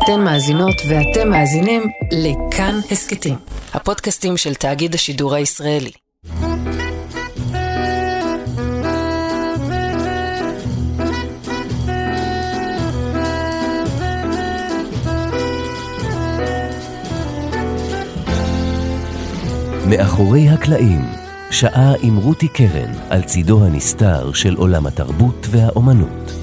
אתן מאזינות ואתם מאזינים לכאן הסקטים, הפודקאסטים של תאגיד השידור הישראלי. מאחורי הקלעים, שעה עם רותי קרן על צידו הנסתר של עולם התרבות והאומנות.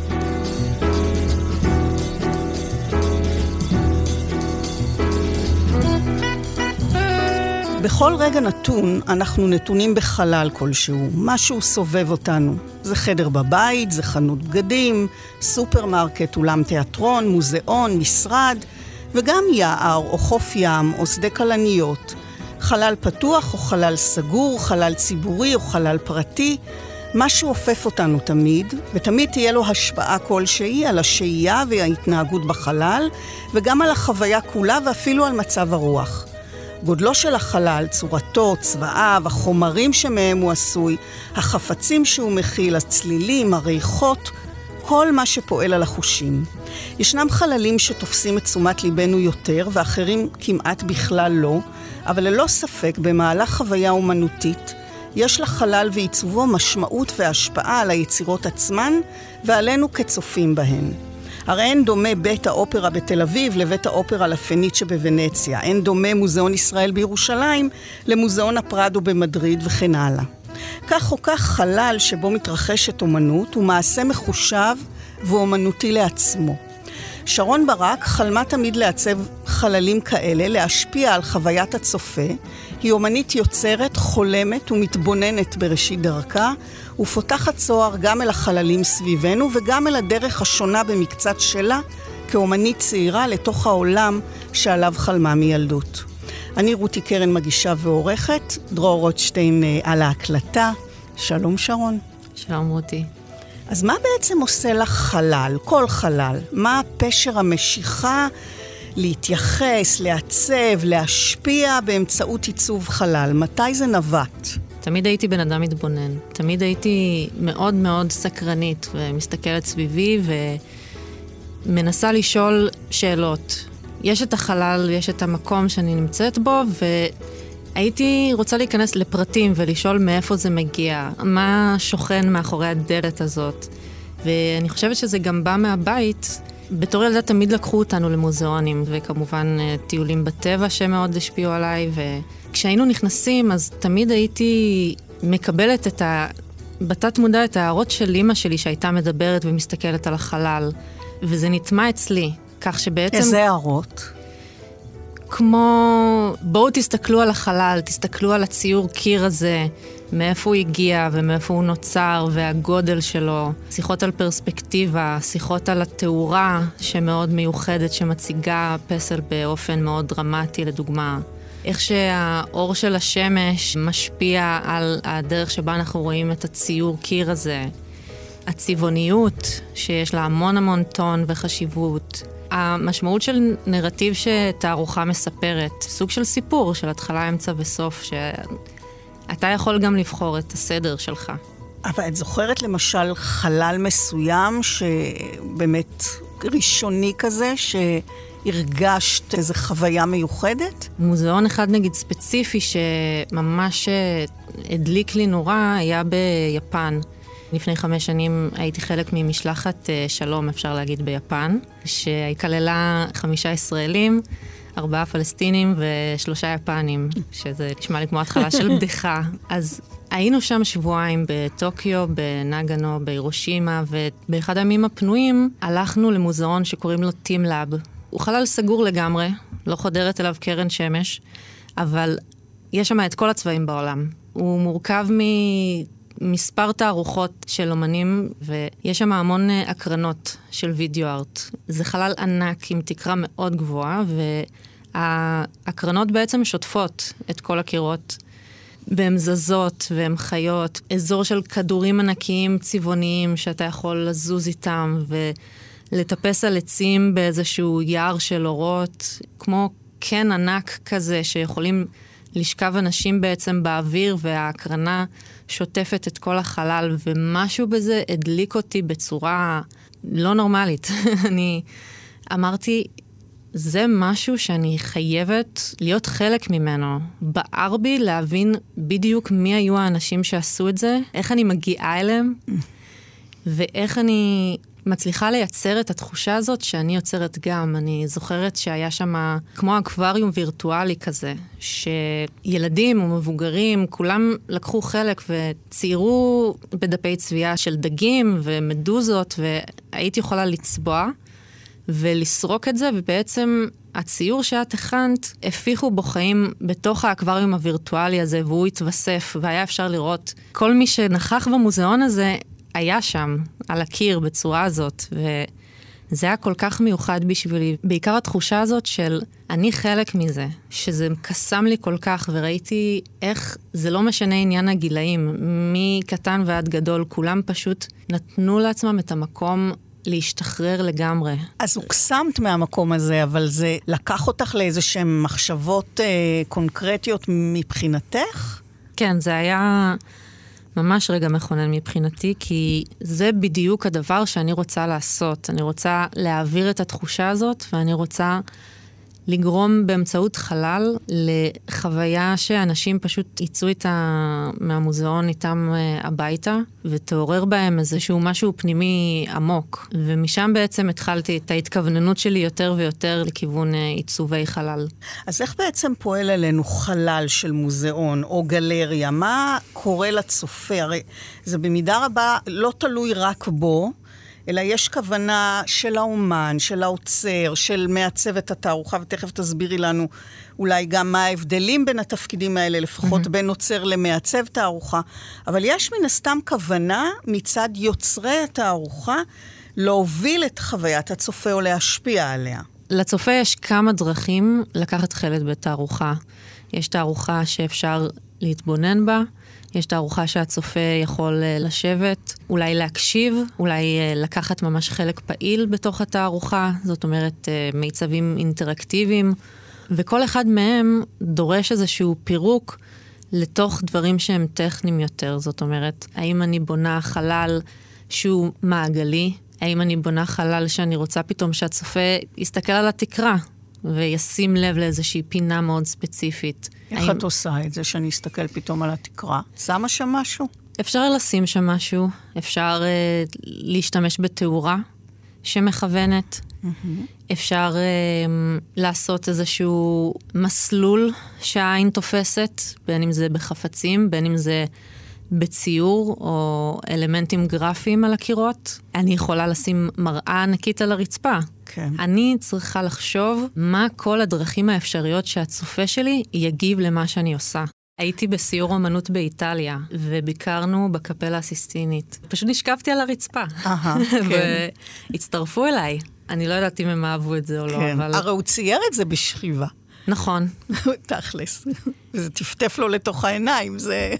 בכל רגע נתון אנחנו נתונים בחלל כלשהו, משהו סובב אותנו. זה חדר בבית, זה חנות בגדים, סופרמרקט, אולם תיאטרון, מוזיאון, משרד, וגם יער או חוף ים או שדה כלניות. חלל פתוח או חלל סגור, חלל ציבורי או חלל פרטי, משהו אופף אותנו תמיד, ותמיד תהיה לו השפעה כלשהי על השהייה וההתנהגות בחלל, וגם על החוויה כולה ואפילו על מצב הרוח. גודלו של החלל, צורתו, צבעיו, החומרים שמהם הוא עשוי, החפצים שהוא מכיל, הצלילים, הריחות, כל מה שפועל על החושים. ישנם חללים שתופסים את תשומת ליבנו יותר, ואחרים כמעט בכלל לא, אבל ללא ספק במהלך חוויה אומנותית, יש לחלל ועיצובו משמעות והשפעה על היצירות עצמן, ועלינו כצופים בהן. הרי אין דומה בית האופרה בתל אביב לבית האופרה לפנית שבוונציה, אין דומה מוזיאון ישראל בירושלים למוזיאון הפרדו במדריד וכן הלאה. כך או כך חלל שבו מתרחשת אומנות הוא מעשה מחושב ואומנותי לעצמו. שרון ברק חלמה תמיד לעצב חללים כאלה, להשפיע על חוויית הצופה. היא אומנית יוצרת, חולמת ומתבוננת בראשית דרכה, ופותחת צוהר גם אל החללים סביבנו וגם אל הדרך השונה במקצת שלה, כאומנית צעירה לתוך העולם שעליו חלמה מילדות. אני רותי קרן מגישה ועורכת, דרור רוטשטיין על ההקלטה. שלום שרון. שלום רותי. אז מה בעצם עושה לך חלל, כל חלל? מה פשר המשיכה להתייחס, לעצב, להשפיע באמצעות עיצוב חלל? מתי זה נבט? תמיד הייתי בן אדם מתבונן. תמיד הייתי מאוד מאוד סקרנית ומסתכלת סביבי ומנסה לשאול שאלות. יש את החלל, יש את המקום שאני נמצאת בו, והייתי רוצה להיכנס לפרטים ולשאול מאיפה זה מגיע, מה שוכן מאחורי הדלת הזאת. ואני חושבת שזה גם בא מהבית. בתור ילדה תמיד לקחו אותנו למוזיאונים, וכמובן טיולים בטבע שמאוד השפיעו עליי, וכשהיינו נכנסים אז תמיד הייתי מקבלת בתת מודע את ההערות של אמא שלי שהייתה מדברת ומסתכלת על החלל, וזה נטמע אצלי, כך שבעצם... איזה הערות? כמו, בואו תסתכלו על החלל, תסתכלו על הציור קיר הזה, מאיפה הוא הגיע ומאיפה הוא נוצר והגודל שלו. שיחות על פרספקטיבה, שיחות על התאורה שמאוד מיוחדת, שמציגה פסל באופן מאוד דרמטי, לדוגמה. איך שהאור של השמש משפיע על הדרך שבה אנחנו רואים את הציור קיר הזה. הצבעוניות, שיש לה המון המון טון וחשיבות. המשמעות של נרטיב שתערוכה מספרת, סוג של סיפור, של התחלה, אמצע וסוף, שאתה יכול גם לבחור את הסדר שלך. אבל את זוכרת למשל חלל מסוים שבאמת ראשוני כזה, שהרגשת איזו חוויה מיוחדת? מוזיאון אחד נגיד ספציפי שממש הדליק לי נורא היה ביפן. לפני 5 שנים הייתי חלק ממשלחת שלום, אפשר להגיד, ביפן, שכללה 5 ישראלים, 4 פלסטינים ו3 יפנים, שזה נשמע לי כמו התחלה של בדיחה. אז היינו שם שבועיים בטוקיו, בנגנו, בהירושימה, ובאחד הימים הפנויים הלכנו למוזיאון שקוראים לו טים לאב. הוא חלל סגור לגמרי, לא חודרת אליו קרן שמש, אבל יש שם את כל הצבעים בעולם. הוא מורכב מספר תערוכות של אומנים, ויש שם המון הקרנות של וידאו ארט. זה חלל ענק עם תקרה מאוד גבוהה, וההקרנות בעצם שוטפות את כל הקירות, והן זזות והן חיות. אזור של כדורים ענקיים צבעוניים שאתה יכול לזוז איתם, ולטפס על עצים באיזשהו יער של אורות, כמו קן ענק כזה שיכולים לשכב אנשים בעצם באוויר, וההקרנה שוטפת את כל החלל, ומשהו בזה הדליק אותי בצורה לא נורמלית. אני אמרתי, זה משהו שאני חייבת להיות חלק ממנו. בער בי להבין בדיוק מי היו האנשים שעשו את זה, איך אני מגיעה אליהם, ואיך אני מצליחה לייצר את התחושה הזאת שאני יוצרת גם. אני זוכרת שהיה שם כמו אקווריום וירטואלי כזה, שילדים ומבוגרים, כולם לקחו חלק וציירו בדפי צביעה של דגים ומדוזות, והייתי יכולה לצבוע ולסרוק את זה, ובעצם הציור שאת הכנת, הפיחו בו חיים בתוך האקווריום הווירטואלי הזה, והוא התווסף, והיה אפשר לראות כל מי שנכח במוזיאון הזה, היה שם, על הקיר, בצורה הזאת, וזה היה כל כך מיוחד בשבילי. בעיקר התחושה הזאת של אני חלק מזה, שזה קסם לי כל כך, וראיתי איך זה לא משנה עניין הגילאים, מקטן ועד גדול, כולם פשוט נתנו לעצמם את המקום להשתחרר לגמרי. אז הוקסמת מהמקום הזה, אבל זה לקח אותך לאיזשהם מחשבות קונקרטיות מבחינתך? כן, זה היה ממש רגע מכונן מבחינתי, כי זה בדיוק הדבר שאני רוצה לעשות. אני רוצה להעביר את התחושה הזאת, ואני רוצה לגרום באמצעות חלל לחוויה שאנשים פשוט יצאו איתה מהמוזיאון איתם הביתה, ותעורר בהם איזשהו משהו פנימי עמוק. ומשם בעצם התחלתי את ההתכווננות שלי יותר ויותר לכיוון עיצובי חלל. אז איך בעצם פועל עלינו חלל של מוזיאון או גלריה? מה קורה לצופה? הרי זה במידה רבה לא תלוי רק בו, אלא יש כוונה של האומן, של האוצר, של מעצבת התערוכה, ותכף תסבירי לנו אולי גם מה ההבדלים בין התפקידים האלה, לפחות בין עוצר למעצב תערוכה, אבל יש מן הסתם כוונה מצד יוצרי התערוכה להוביל את חוויית הצופה או להשפיע עליה. לצופה יש כמה דרכים לקחת חלק בתערוכה. יש תערוכה שאפשר להתבונן בה, יש תערוכה שהצופה יכול לשבת, אולי להקשיב, אולי לקחת ממש חלק פעיל בתוך התערוכה, זאת אומרת מיצבים אינטראקטיביים, וכל אחד מהם דורש איזשהו פירוק לתוך דברים שהם טכניים יותר, זאת אומרת, האם אני בונה חלל שהוא מעגלי, האם אני בונה חלל שאני רוצה פתאום שהצופה יסתכל על התקרה, וישים לב לאיזושהי פינה מאוד ספציפית. איך את עושה את זה שאני אסתכל פתאום על התקרה? שמה שם משהו? אפשר לשים שם משהו, אפשר להשתמש בתאורה שמכוונת, אפשר לעשות איזשהו מסלול שהעין תופסת, בין אם זה בחפצים, בין אם זה בציור או אלמנטים גרפיים על הקירות. אני יכולה לשים מראה ענקית על הרצפה. כן. אני צריכה לחשוב מה כל הדרכים האפשריות שהצופה שלי יגיב למה שאני עושה. הייתי בסיור אומנות באיטליה, וביקרנו בקפלה הסיסטינית. פשוט נשכבתי על הרצפה. כן. והצטרפו אליי. אני לא יודעת אם הם אהבו את זה או לא, אבל... הרי הוא צייר את זה בשכיבה. נכון. תכלס. וזה טפטף לו לתוך העיניים, זה...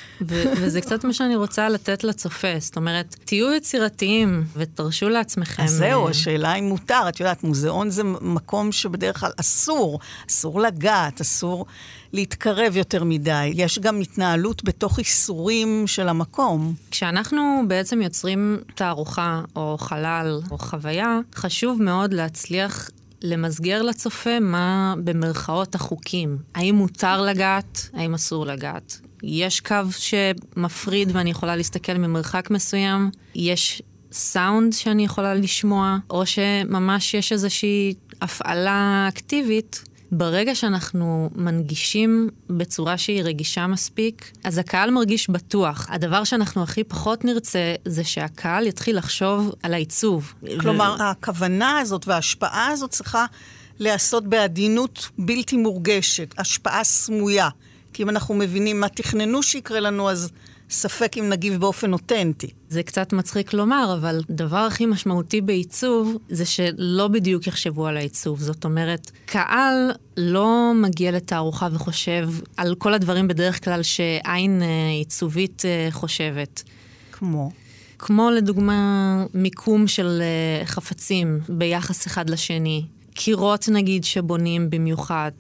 וזה קצת מה שאני רוצה לתת לצופה. זאת אומרת, תהיו יצירתיים ותרשו לעצמכם. אז זהו, השאלה היא מותר. את יודעת, מוזיאון זה מקום שבדרך כלל אסור לגעת, אסור להתקרב יותר מדי. יש גם התנהלות בתוך איסורים של המקום. כשאנחנו בעצם יוצרים תערוכה או חלל או חוויה, חשוב מאוד להצליח למסגר לצופה מה במרכאות החוקים. האם מותר לגעת, האם אסור לגעת. יש קו שמפריד ואני יכולה להסתכל ממרחק מסוים, יש סאונד שאני יכולה לשמוע, או שממש יש איזושהי הפעלה אקטיבית. ברגע שאנחנו מנגישים בצורה שהיא רגישה מספיק, אז הקהל מרגיש בטוח. הדבר שאנחנו הכי פחות נרצה זה שהקהל יתחיל לחשוב על העיצוב. כלומר, הכוונה הזאת וההשפעה הזאת צריכה לעשות בעדינות בלתי מורגשת, השפעה סמויה. כי אם אנחנו מבינים מה תכננו שיקרה לנו, אז ספק אם נגיב באופן אותנטי. זה קצת מצחיק לומר, אבל דבר הכי משמעותי בעיצוב, זה שלא בדיוק יחשבו על העיצוב. זאת אומרת, קהל לא מגיע לתערוכה וחושב על כל הדברים בדרך כלל שעין עיצובית חושבת. כמו לדוגמה מיקום של חפצים ביחס אחד לשני. קירות נגיד שבונים במיוחד,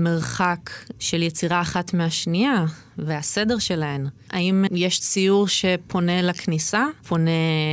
מרחק של יצירה אחת מהשנייה והסדר שלהן. האם יש ציור שפונה לכניסה, פונה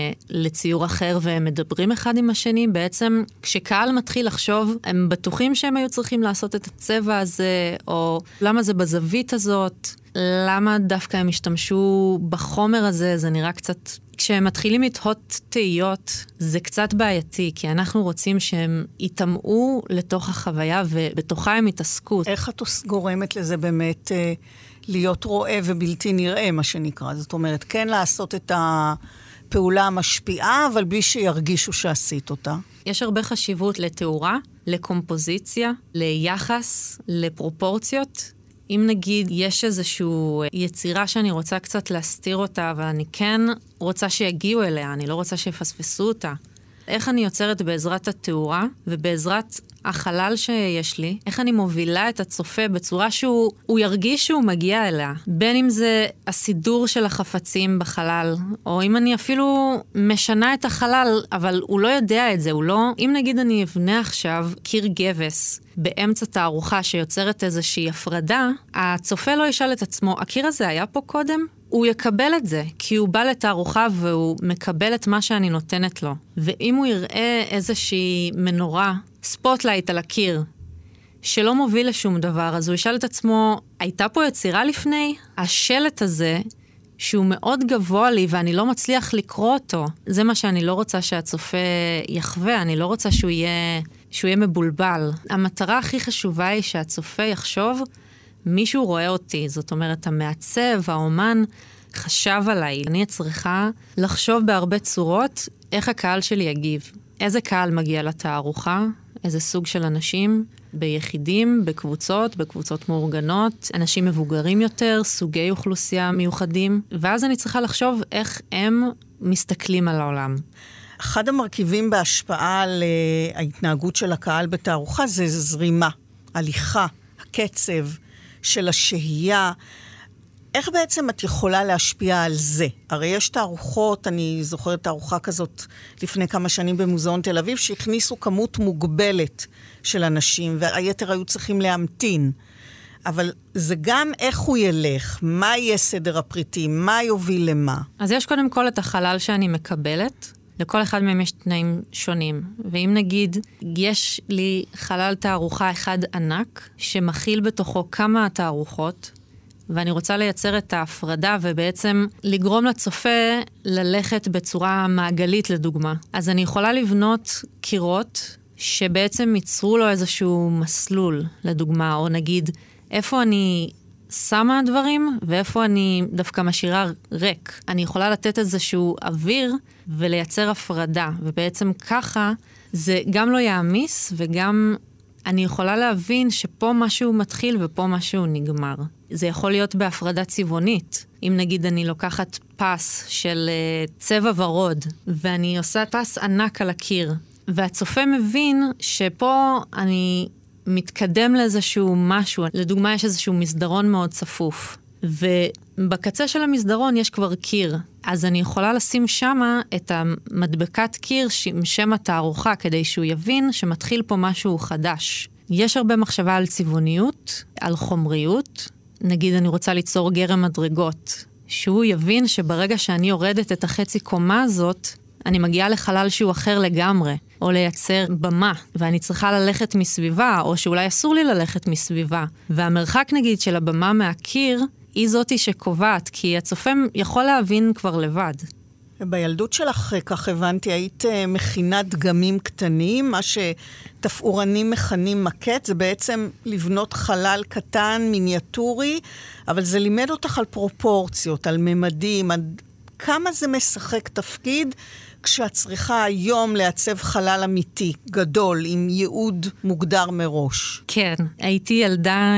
לציור אחר והם מדברים אחד עם השני? בעצם כשקהל מתחיל לחשוב, הם בטוחים שהם היו צריכים לעשות את הצבע הזה, או למה זה בזווית הזאת, למה דווקא הם השתמשו בחומר הזה, זה נראה קצת... כשהם מתחילים לתהות תהיות, זה קצת בעייתי, כי אנחנו רוצים שהם יתאמעו לתוך החוויה, ובתוכה הם יתעסקו. איך את גורמת לזה באמת להיות רואה ובלתי נראה, מה שנקרא? זאת אומרת, כן לעשות את הפעולה המשפיעה, אבל בלי שירגישו שעשית אותה. יש הרבה חשיבות לתאורה, לקומפוזיציה, ליחס, לפרופורציות. אם נגיד יש איזושהי יצירה שאני רוצה קצת להסתיר אותה, אבל אני כן רוצה שיגיעו אליה, אני לא רוצה שיפספסו אותה. איך אני יוצרת בעזרת התאורה ובעזרת החלל שיש לי, איך אני מובילה את הצופה בצורה שהוא ירגיש שהוא מגיע אליה. בין אם זה הסידור של החפצים בחלל, או אם אני אפילו משנה את החלל, אבל הוא לא יודע את זה, הוא לא... אם נגיד אני אבנה עכשיו קיר גבס באמצע תערוכה שיוצרת איזושהי הפרדה, הצופה לא ישאל את עצמו, הקיר הזה היה פה קודם? הוא יקבל את זה, כי הוא בא לתערוכה והוא מקבל את מה שאני נותנת לו. ואם הוא יראה איזושהי מנורה, ספוטלייט על הקיר, שלא מוביל לשום דבר, אז הוא ישאל את עצמו, הייתה פה יצירה לפני? השלט הזה, שהוא מאוד גבוה לי ואני לא מצליח לקרוא אותו, זה מה שאני לא רוצה שהצופה יחווה, אני לא רוצה שהוא יהיה מבולבל. המטרה הכי חשובה היא שהצופה יחשוב, מישהו רואה אותי, זאת אומרת, המעצב, האומן, חשב עליי. אני צריכה לחשוב בהרבה צורות איך הקהל שלי יגיב. איזה קהל מגיע לתערוכה, איזה סוג של אנשים, ביחידים, בקבוצות מאורגנות, אנשים מבוגרים יותר, סוגי אוכלוסייה מיוחדים, ואז אני צריכה לחשוב איך הם מסתכלים על העולם. אחד המרכיבים בהשפעה על ההתנהגות של הקהל בתערוכה זה זרימה, הליכה, הקצב של השהייה. איך בעצם את יכולה להשפיע על זה? הרי יש תערוכות, אני זוכרת תערוכה כזאת לפני כמה שנים במוזיאון תל אביב, שהכניסו כמות מוגבלת של אנשים, והיתר היו צריכים להמתין. אבל זה גם איך הוא ילך, מה יהיה סדר הפריטים, מה יוביל למה. אז יש קודם כל את החלל שאני מקבלת, לכל אחד מהם יש תנאים שונים. ואם נגיד, יש לי חלל תערוכה אחד ענק, שמכיל בתוכו כמה תערוכות, ואני רוצה לייצר את ההפרדה, ובעצם לגרום לצופה ללכת בצורה מעגלית לדוגמה. אז אני יכולה לבנות קירות, שבעצם ייצרו לו איזשהו מסלול לדוגמה, או נגיד, איפה אני שמה דברים, ואיפה אני דווקא משאירה ריק. אני יכולה לתת איזשהו אוויר, ולייצר הפרדה, ובעצם ככה זה גם לא יעמיס, וגם אני יכולה להבין שפה משהו מתחיל ופה משהו נגמר. זה יכול להיות בהפרדה צבעונית. אם נגיד אני לוקחת פס של צבע ורוד, ואני עושה פס ענק על הקיר, והצופה מבין שפה אני מתקדם לאיזשהו משהו. לדוגמה, יש איזשהו מסדרון מאוד צפוף. ובקצה של המסדרון יש כבר קיר. אז אני יכולה לשים שמה את המדבקת קיר עם שם התערוכה, כדי שהוא יבין שמתחיל פה משהו חדש. יש הרבה מחשבה על צבעוניות, על חומריות. נגיד אני רוצה ליצור גרם מדרגות, שהוא יבין שברגע שאני יורדת את החצי קומה הזאת, אני מגיעה לחלל שהוא אחר לגמרי, או לייצר במה, ואני צריכה ללכת מסביבה, או שאולי אסור לי ללכת מסביבה. והמרחק נגיד של הבמה מהקיר, היא זאתי שקובעת, כי הצופה יכול להבין כבר לבד. בילדות שלך, כך הבנתי, היית מכינה דגמים קטנים, מה שתפאורנים מכנים מקט, זה בעצם לבנות חלל קטן, מיניאטורי, אבל זה לימד אותך על פרופורציות, על ממדים, על כמה זה משחק תפקיד, כשאת צריכה היום לעצב חלל אמיתי, גדול, עם ייעוד מוגדר מראש. כן, הייתי ילדה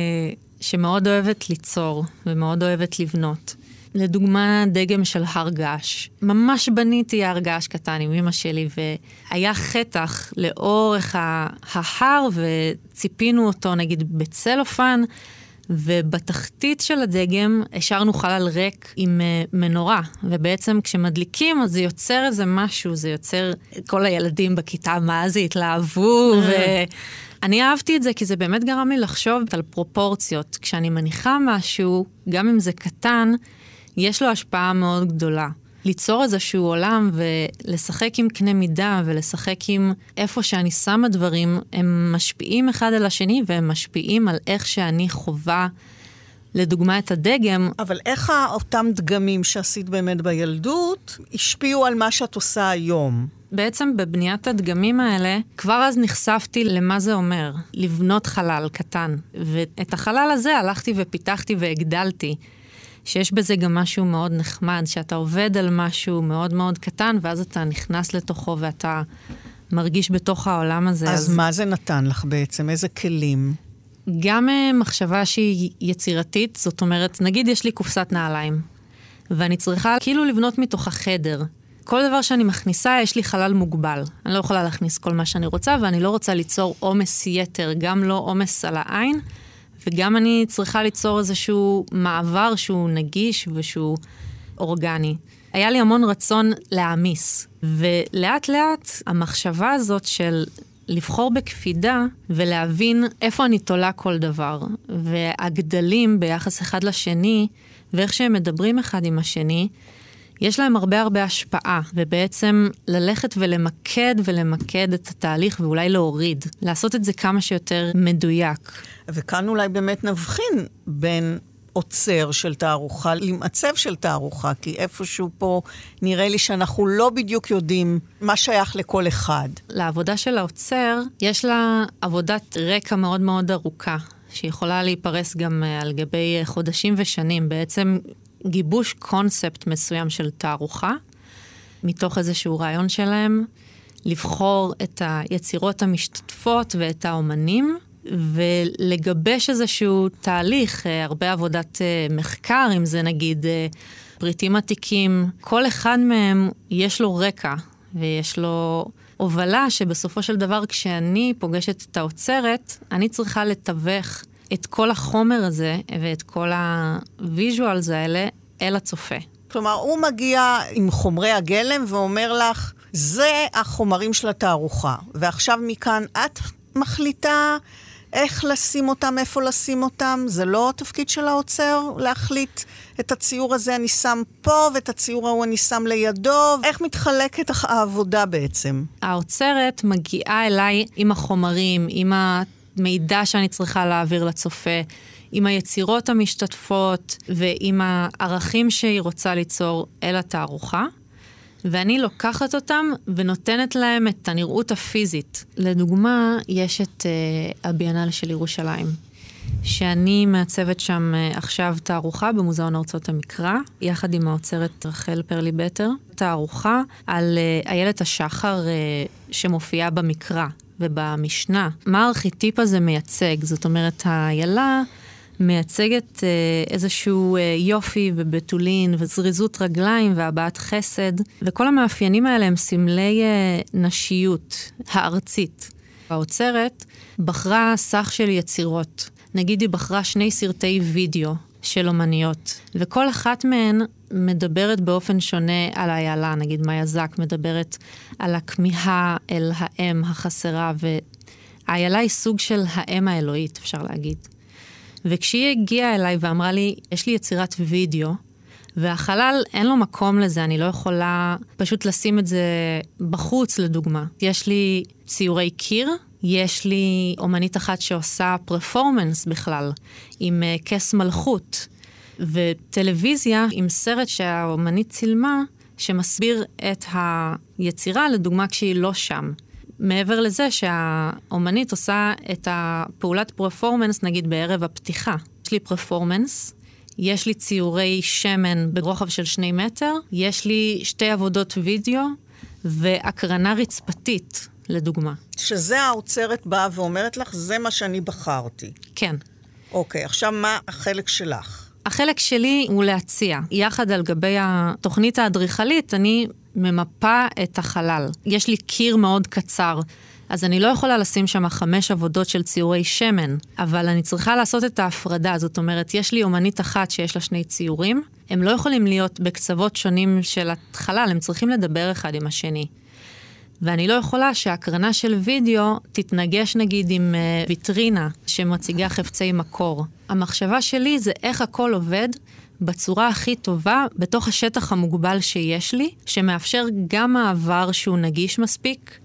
שמאוד אוהבת ליצור, ומאוד אוהבת לבנות. לדוגמה, דגם של הר געש. ממש בניתי הר געש קטן עם אמא שלי, והיה חתך לאורך ההר, וציפינו אותו, נגיד, בצלופן, ובתחתית של הדגם השארנו חלל ריק עם מנורה, ובעצם כשמדליקים אז זה יוצר איזה משהו, זה יוצר כל הילדים בכיתה, מה זה התלהבו, ואני אהבתי את זה כי זה באמת גרם לי לחשוב על פרופורציות. כשאני מניחה משהו, גם אם זה קטן, יש לו השפעה מאוד גדולה. ליצור איזשהו עולם ולשחק עם קנה מידה ולשחק עם איפה שאני שמה דברים, הם משפיעים אחד על השני והם משפיעים על איך שאני חובה, לדוגמה את הדגם. אבל איך אותם דגמים שעשית באמת בילדות השפיעו על מה שאת עושה היום? בעצם בבניית הדגמים האלה, כבר אז נחשפתי למה זה אומר, לבנות חלל קטן. ואת החלל הזה הלכתי ופיתחתי והגדלתי. שיש בזה גם משהו מאוד נחמד, שאתה עובד על משהו מאוד מאוד קטן, ואז אתה נכנס לתוכו ואתה מרגיש בתוך העולם הזה. אז מה זה נתן לך בעצם? איזה כלים? גם מחשבה שהיא יצירתית, זאת אומרת, נגיד יש לי קופסת נעליים, ואני צריכה כאילו לבנות מתוך החדר. כל דבר שאני מכניסה, יש לי חלל מוגבל. אני לא יכולה להכניס כל מה שאני רוצה, ואני לא רוצה ליצור עומס יתר, גם לא עומס על העין, וגם אני צריכה ליצור איזשהו מעבר שהוא נגיש ושהוא אורגני. היה לי המון רצון להעמיס, ולאט לאט המחשבה הזאת של לבחור בקפידה ולהבין איפה אני תולה כל דבר, והגדלים ביחס אחד לשני, ואיך שהם מדברים אחד עם השני, יש להם הרבה השפעה, ובעצם ללכת ולמקד את התהליך ואולי להוריד, לעשות את זה כמה שיותר מדויק. וכאן אולי באמת נבחין בין עוצר של תערוכה למצב של תערוכה, כי איפשהו פה נראה לי שאנחנו לא בדיוק יודעים מה שייך לכל אחד. לעבודה של העוצר יש לה עבודת רקע מאוד מאוד ארוכה, שיכולה להיפרס גם על גבי חודשים ושנים, בעצם גיבוש קונספט מסוים של תערוכה, מתוך איזשהו רעיון שלהם, לבחור את היצירות המשתתפות ואת האומנים, ולגבש איזשהו תהליך, הרבה עבודת מחקר, אם זה נגיד פריטים עתיקים, כל אחד מהם יש לו רקע, ויש לו הובלה שבסופו של דבר כשאני פוגשת את האוצרת, אני צריכה לתווך את כל החומר הזה ואת כל הוויז'ואלס האלה אל הצופה. כלומר, הוא מגיע עם חומרי הגלם ואומר לך, זה החומרים של התערוכה, ועכשיו מכאן את מחליטה איך לשים אותם, איפה לשים אותם, זה לא התפקיד של האוצר להחליט את הציור הזה אני שם פה, ואת הציור ההוא אני שם לידו, איך מתחלקת העבודה בעצם? האוצרת מגיעה אליי עם החומרים, עם המידע שאני צריכה להעביר לצופה, עם היצירות המשתתפות, ועם הערכים שהיא רוצה ליצור אל התערוכה, ואני לוקחת אותם ונותנת להם את הנראות הפיזית. לדוגמה, יש את הביאנל של ירושלים, שאני מעצבת שם עכשיו תערוכה במוזיאון ארצות המקרא, יחד עם האוצרת רחל פרלי בטר, תערוכה על איילת השחר שמופיעה במקרא ובמשנה. מה הארכיטיפ הזה מייצג? זאת אומרת, האיילה מייצגת איזשהו יופי ובתולין וזריזות רגליים והבעת חסד, וכל המאפיינים האלה הם סמלי נשיות הארצית. האוצרת בחרה סך של יצירות. נגיד היא בחרה 2 סרטי וידאו של אומניות, וכל אחת מהן מדברת באופן שונה על האיילה. נגיד מאיה זק מדברת על הכמיהה אל האם החסרה, והאיילה היא סוג של האם האלוהית, אפשר להגיד. וכשהיא הגיעה אליי ואמרה לי, יש לי יצירת וידאו, והחלל אין לו מקום לזה, אני לא יכולה פשוט לשים את זה בחוץ לדוגמה. יש לי ציורי קיר, יש לי אומנית אחת שעושה פרפורמנס בכלל, עם כס מלכות, וטלוויזיה עם סרט שהאומנית צילמה, שמסביר את היצירה לדוגמה כשהיא לא שם. מעבר לזה שהאומנית עושה את הפעולת פרפורמנס, נגיד בערב הפתיחה. יש לי פרפורמנס, יש לי ציורי שמן ברוחב של 2 מטר, יש לי 2 עבודות וידאו, והקרנה רצפתית, לדוגמה. שזה האוצרת באה ואומרת לך, זה מה שאני בחרתי. כן. אוקיי, עכשיו מה החלק שלך? החלק שלי הוא להציע. יחד על גבי התוכנית האדריכלית, אני ממפה את החלל. יש לי קיר מאוד קצר, אז אני לא יכולה לשים שם 5 עבודות של ציורי שמן, אבל אני צריכה לעשות את ההפרדה. זאת אומרת, יש לי אומנית אחת שיש לה 2 ציורים, הם לא יכולים להיות בקצוות שונים של החלל, הם צריכים לדבר אחד עם השני. ואני לא יכולה שההקרנה של וידאו תתנגש נגיד עם ויטרינה שמציגה חפצי מקור. המחשבה שלי זה איך הכל עובד בצורה הכי טובה בתוך השטח המוגבל שיש לי, שמאפשר גם מעבר שהוא נגיש מספיק,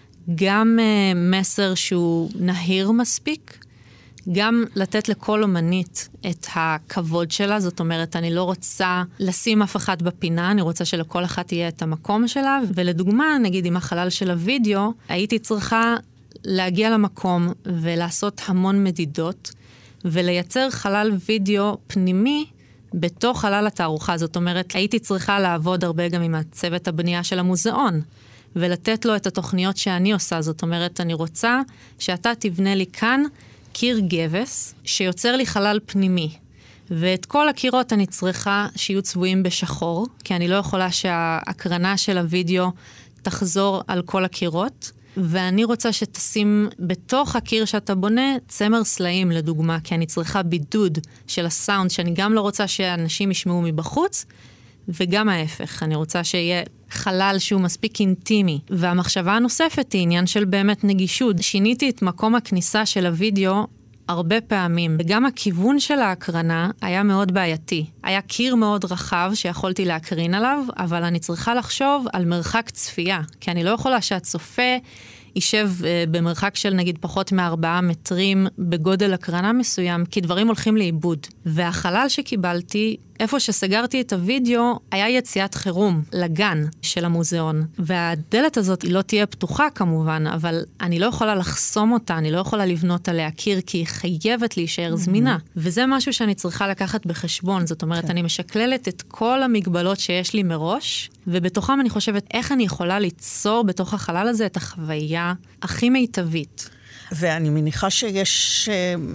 גם מסר שהוא נהיר מספיק, גם לתת לכל אומנית את הכבוד שלה, זאת אומרת, אני לא רוצה לשים אף אחד בפינה, אני רוצה שלכל אחת יהיה את המקום שלה, ולדוגמה, נגיד עם החלל של הוידאו, הייתי צריכה להגיע למקום ולעשות המון מדידות, ולייצר חלל וידאו פנימי בתוך חלל התערוכה, זאת אומרת, הייתי צריכה לעבוד הרבה גם עם הצוות הבנייה של המוזיאון, ולתת לו את התוכניות שאני עושה, זאת אומרת, אני רוצה שאתה תבנה לי כאן קיר גבס שיוצר לי חלל פנימי. ואת כל הקירות אני צריכה שיהיו צבועים בשחור, כי אני לא יכולה שההקרנה של הוידאו תחזור על כל הקירות, ואני רוצה שתשים בתוך הקיר שאתה בונה צמר סלעים לדוגמה, כי אני צריכה בידוד של הסאונד, שאני גם לא רוצה שאנשים ישמעו מבחוץ, וגם ההפך, אני רוצה שיהיה חלל שהוא מספיק אינטימי. והמחשבה הנוספת היא עניין של באמת נגישות. שיניתי את מקום הכניסה של הוידאו הרבה פעמים, וגם הכיוון של ההקרנה היה מאוד בעייתי. היה קיר מאוד רחב שיכולתי להקרין עליו, אבל אני צריכה לחשוב על מרחק צפייה, כי אני לא יכולה שהצופה יישב במרחק של נגיד פחות מ4 מטרים בגודל הקרנה מסוים, כי דברים הולכים לאיבוד. והחלל שקיבלתי, איפה שסגרתי את הוידאו, היה יציאת חירום לגן של המוזיאון. והדלת הזאת היא לא תהיה פתוחה כמובן, אבל אני לא יכולה לחסום אותה, אני לא יכולה לבנות עליה קיר, כי היא חייבת להישאר זמינה. וזה משהו שאני צריכה לקחת בחשבון. זאת אומרת, אני משקללת את כל המגבלות שיש לי מראש, ובתוכם אני חושבת איך אני יכולה ליצור בתוך החלל הזה את החוויה הכי מיטבית. ואני מניחה שיש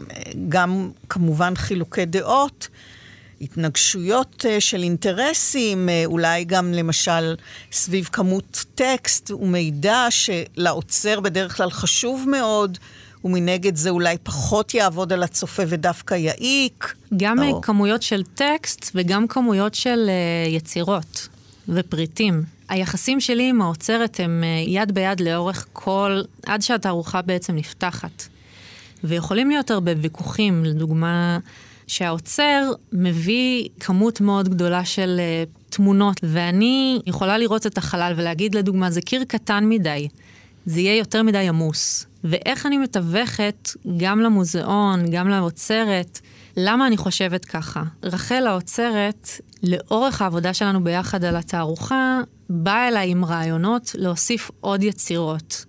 גם כמובן חילוקי דעות, התנגשויות של אינטרסים, אולי גם למשל סביב כמות טקסט ומידע שלעוצר בדרך כלל חשוב מאוד, ומנגד זה אולי פחות יעבוד על הצופה ודווקא יעיק. גם כמויות של טקסט וגם כמויות של יצירות ופריטים. היחסים שלי עם האוצרת הם יד ביד לאורך עד שהתערוכה בעצם נפתחת. ויכולים להיות הרבה ויכוחים, לדוגמה, שהאוצר מביא כמות מאוד גדולה של תמונות, ואני יכולה לראות את החלל ולהגיד, לדוגמה, זה קיר קטן מדי, זה יהיה יותר מדי עמוס. ואיך אני מתווכת גם למוזיאון, גם לאוצרת, למה אני חושבת ככה? רחל האוצרת, לאורך העבודה שלנו ביחד על התערוכה, באה אליי עם רעיונות להוסיף עוד יצירות.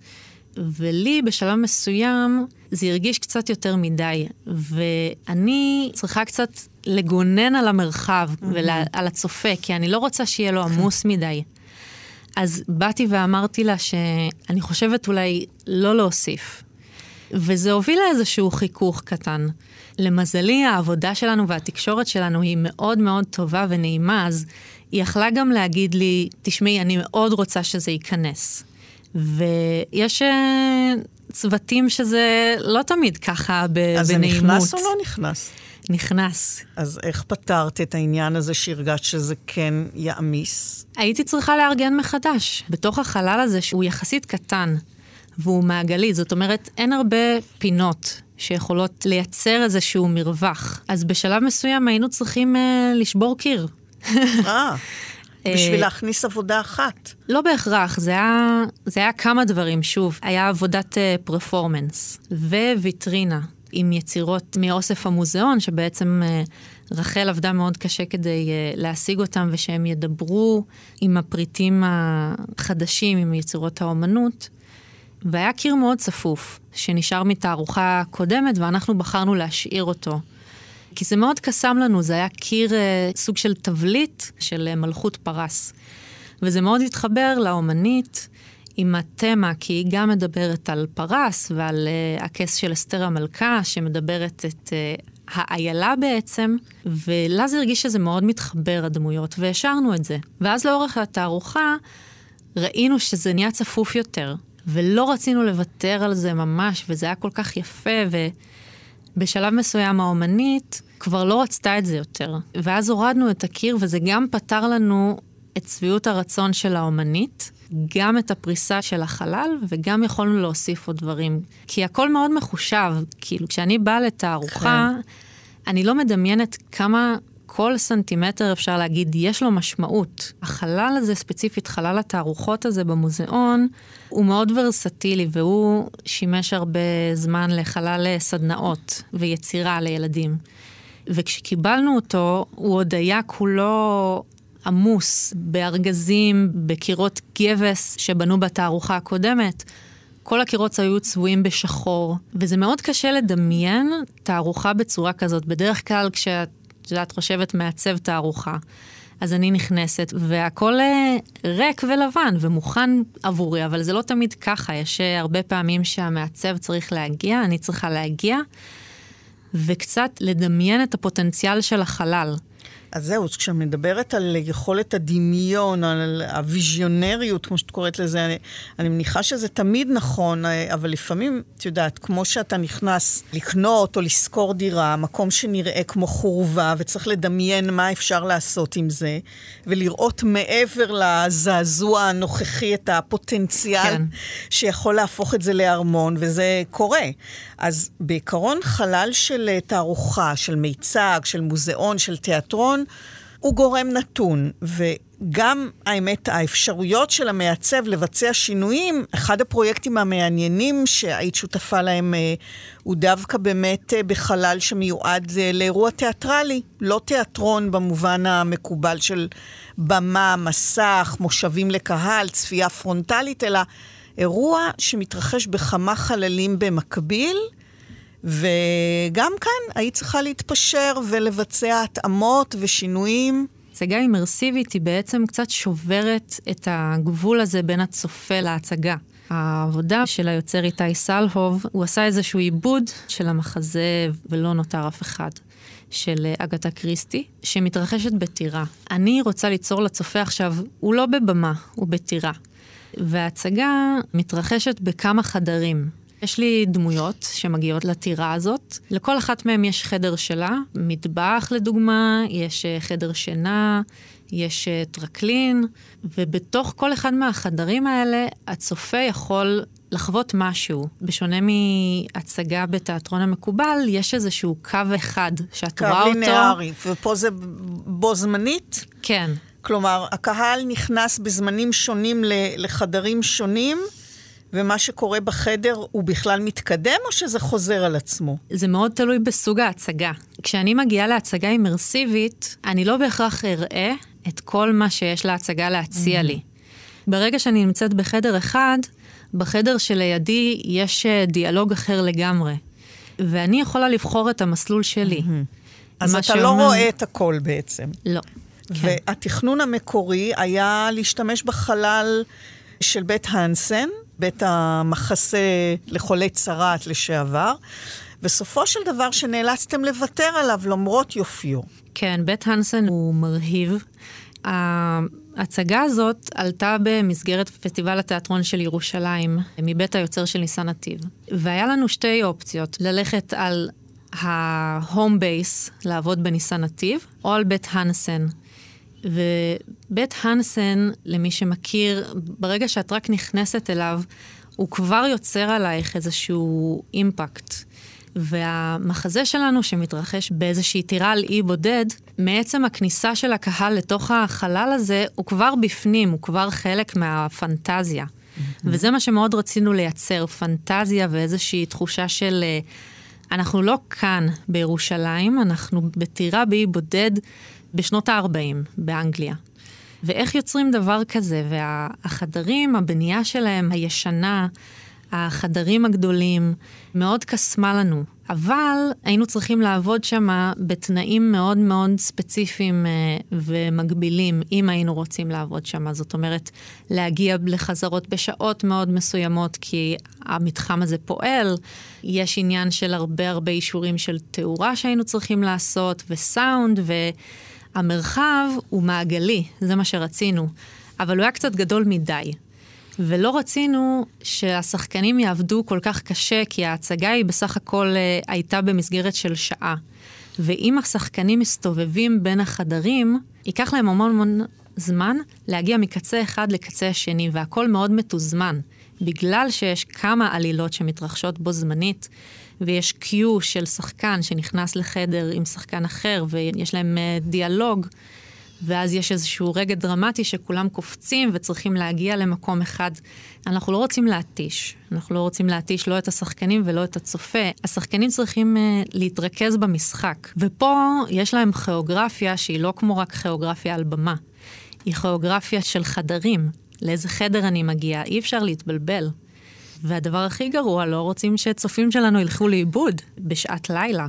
ולי בשלב מסוים זה הרגיש קצת יותר מדי, ואני צריכה קצת לגונן על המרחב ועל הצופה, כי אני לא רוצה שיהיה לו עמוס מדי. אז באתי ואמרתי לה שאני חושבת אולי לא להוסיף. וזה הוביל לאיזשהו חיכוך קטן. למזלי, העבודה שלנו והתקשורת שלנו היא מאוד מאוד טובה ונעימה, אז היא יכלה גם להגיד לי, תשמעי, אני מאוד רוצה שזה ייכנס. ויש צוותים שזה לא תמיד ככה בנעימות. אז זה נכנס או לא נכנס? נכנס. אז איך פתרת את העניין הזה שהרגשת שזה כן יעמיס? הייתי צריכה לארגן מחדש. בתוך החלל הזה שהוא יחסית קטן, והוא מעגלי, זאת אומרת, אין הרבה פינות שיכולות לייצר איזשהו מרווח. אז בשלב מסוים היינו צריכים לשבור קיר. בשביל להכניס עבודה אחת. לא בהכרח, זה היה כמה דברים, שוב. היה עבודת פרפורמנס וויטרינה עם יצירות מאוסף המוזיאון, שבעצם רחל עבדה מאוד קשה כדי להשיג אותם, ושהם ידברו עם הפריטים החדשים, עם יצירות האומנות. והיה קיר מאוד צפוף, שנשאר מתערוכה קודמת, ואנחנו בחרנו להשאיר אותו. כי זה מאוד קסם לנו, זה היה קיר סוג של תבליט של מלכות פרס. וזה מאוד התחבר לאומנית עם התמה, כי היא גם מדברת על פרס ועל הכס של אסתר המלכה, שמדברת את האיילה בעצם, ולה זה הרגיש שזה מאוד מתחבר הדמויות, והשארנו את זה. ואז לאורך התערוכה ראינו שזה נהיה צפוף יותר. ולא רצינו לוותר על זה ממש, וזה היה כל כך יפה, ובשלב מסוים האומנית כבר לא רצתה את זה יותר. ואז הורדנו את הקיר, וזה גם פתר לנו את צביעות הרצון של האומנית, גם את הפריסה של החלל, וגם יכולנו להוסיף עוד דברים. כי הכל מאוד מחושב, כאילו כשאני באה לתערוכה, אני לא מדמיינת כמה כל סנטימטר אפשר להגיד, יש לו משמעות. החלל הזה ספציפית, חלל התערוכות הזה במוזיאון, הוא מאוד ורסטילי, והוא שימש הרבה זמן לחלל סדנאות ויצירה לילדים. וכשקיבלנו אותו, הוא עוד היה כולו עמוס, בארגזים, בקירות גבס שבנו בתערוכה הקודמת. כל הקירות היו צבועים בשחור, וזה מאוד קשה לדמיין תערוכה בצורה כזאת. בדרך כלל כשאת חושבת מעצב תערוכה, אז אני נכנסת, והכל ריק ולבן ומוכן עבורי, אבל זה לא תמיד ככה. יש הרבה פעמים שהמעצב צריך להגיע, אני צריכה להגיע, וקצת לדמיין את הפוטנציאל של החלל. אז זהו, כשמדברת על יכולת הדמיון, על הוויזיונריות, כמו שאת קוראת לזה, אני מניחה שזה תמיד נכון, אבל לפעמים, את יודעת, כמו שאתה נכנס לקנות או לשכור דירה, מקום שנראה כמו חורבה, וצריך לדמיין מה אפשר לעשות עם זה, ולראות מעבר לזעזוע הנוכחי את הפוטנציאל שיכול להפוך את זה לארמון, וזה קורה. אז בעיקרון חלל של תערוכה, של מיצג, של מוזיאון, של תיאטרון, הוא גורם נתון, וגם האמת, האפשרויות של המעצב לבצע שינויים, אחד הפרויקטים המעניינים שהיית שותפה להם, הוא דווקא באמת בחלל שמיועד לאירוע תיאטרלי, לא תיאטרון במובן המקובל של במה, מסך, מושבים לקהל, צפייה פרונטלית, אלא אירוע שמתרחש בכמה חללים במקביל, וגם כאן היית צריכה להתפשר ולבצע התאמות ושינויים. הצגה אימרסיבית היא בעצם קצת שוברת את הגבול הזה בין הצופה להצגה. העבודה של היוצר איתי סלהוב, הוא עשה איזשהו עיבוד של המחזה ולא נותר אף אחד, של אגתה קריסטי, שמתרחשת בטירה. אני רוצה ליצור לצופה עכשיו, הוא לא בבמה, הוא בטירה. וההצגה מתרחשת בכמה חדרים. יש לי דמויות שמגיעות לטירה הזאת. לכל אחת מהן יש חדר שלה, מטבח לדוגמה, יש חדר שינה, יש טרקלין, ובתוך כל אחד מהחדרים האלה, הצופה יכול לחוות משהו. בשונה מהצגה בתיאטרון המקובל, יש איזשהו קו אחד שאת רואה אותו. קו לינארי, ופה זה בו זמנית? כן. כלומר, הקהל נכנס בזמנים שונים לחדרים שונים, ומה שקורה בחדר הוא בכלל מתקדם, או שזה חוזר על עצמו? זה מאוד תלוי בסוג ההצגה. כשאני מגיעה להצגה אימרסיבית, אני לא בהכרח אראה את כל מה שיש להצגה להציע לי. ברגע שאני נמצאת בחדר אחד, בחדר שלידי יש דיאלוג אחר לגמרי. ואני יכולה לבחור את המסלול שלי. אז אתה לא רואה את הכל בעצם. לא. והתכנון המקורי היה להשתמש בחלל של בית הנסן, בית המחסה לחולי צרעת לשעבר, וסופו של דבר שנאלצתם לוותר עליו למרות יופיו. כן, בית הנסן הוא מרהיב. ההצגה הזאת עלתה במסגרת פסטיבל התיאטרון של ירושלים, מבית היוצר של ניסן נתיב. והיה לנו שתי אופציות, ללכת על ההום בייס, לעבוד בניסן נתיב, או על בית הנסן. ובית הנסן, למי שמכיר, ברגע שאת רק נכנסת אליו, הוא כבר יוצר עלייך איזשהו אימפקט. והמחזה שלנו שמתרחש באיזושהי טירה על אי בודד, מעצם הכניסה של הקהל לתוך החלל הזה, הוא כבר בפנים, הוא כבר חלק מהפנטזיה. וזה מה שמאוד רצינו לייצר, פנטזיה ואיזושהי תחושה של, אנחנו לא כאן בירושלים, אנחנו בטירה באי בודד בשנות ה-40 באנגליה. ואיך יוצרים דבר כזה? והחדרים, הבנייה שלהם, הישנה, החדרים הגדולים, מאוד קסמה לנו. אבל היינו צריכים לעבוד שם בתנאים מאוד מאוד ספציפיים ומגבילים, אם היינו רוצים לעבוד שם. זאת אומרת, להגיע לחזרות בשעות מאוד מסוימות, כי המתחם הזה פועל. יש עניין של הרבה אישורים של תאורה שהיינו צריכים לעשות, וסאונד, והמרחב הוא מעגלי, זה מה שרצינו. אבל הוא היה קצת גדול מדי. ולא רצינו שהשחקנים יעבדו כל כך קשה, כי ההצגה היא בסך הכל הייתה במסגרת של שעה. ואם השחקנים מסתובבים בין החדרים, ייקח להם המון זמן להגיע מקצה אחד לקצה השני, והכל מאוד מתוזמן. בגלל שיש כמה עלילות שמתרחשות בו זמנית, ויש קיו של שחקן שנכנס לחדר עם שחקן אחר, ויש להם דיאלוג, ואז יש איזשהו רגע דרמטי שכולם קופצים וצריכים להגיע למקום אחד. אנחנו לא רוצים להתיש. אנחנו לא רוצים להתיש לא את השחקנים ולא את הצופה. השחקנים צריכים להתרכז במשחק. ופה יש להם כיאוגרפיה שהיא לא כמו רק כיאוגרפיה על במה. היא כיאוגרפיה של חדרים. לאיזה חדר אני מגיעה? אי אפשר להתבלבל. והדבר הכי גרוע, לא רוצים שצופים שלנו ילכו לאיבוד בשעת לילה.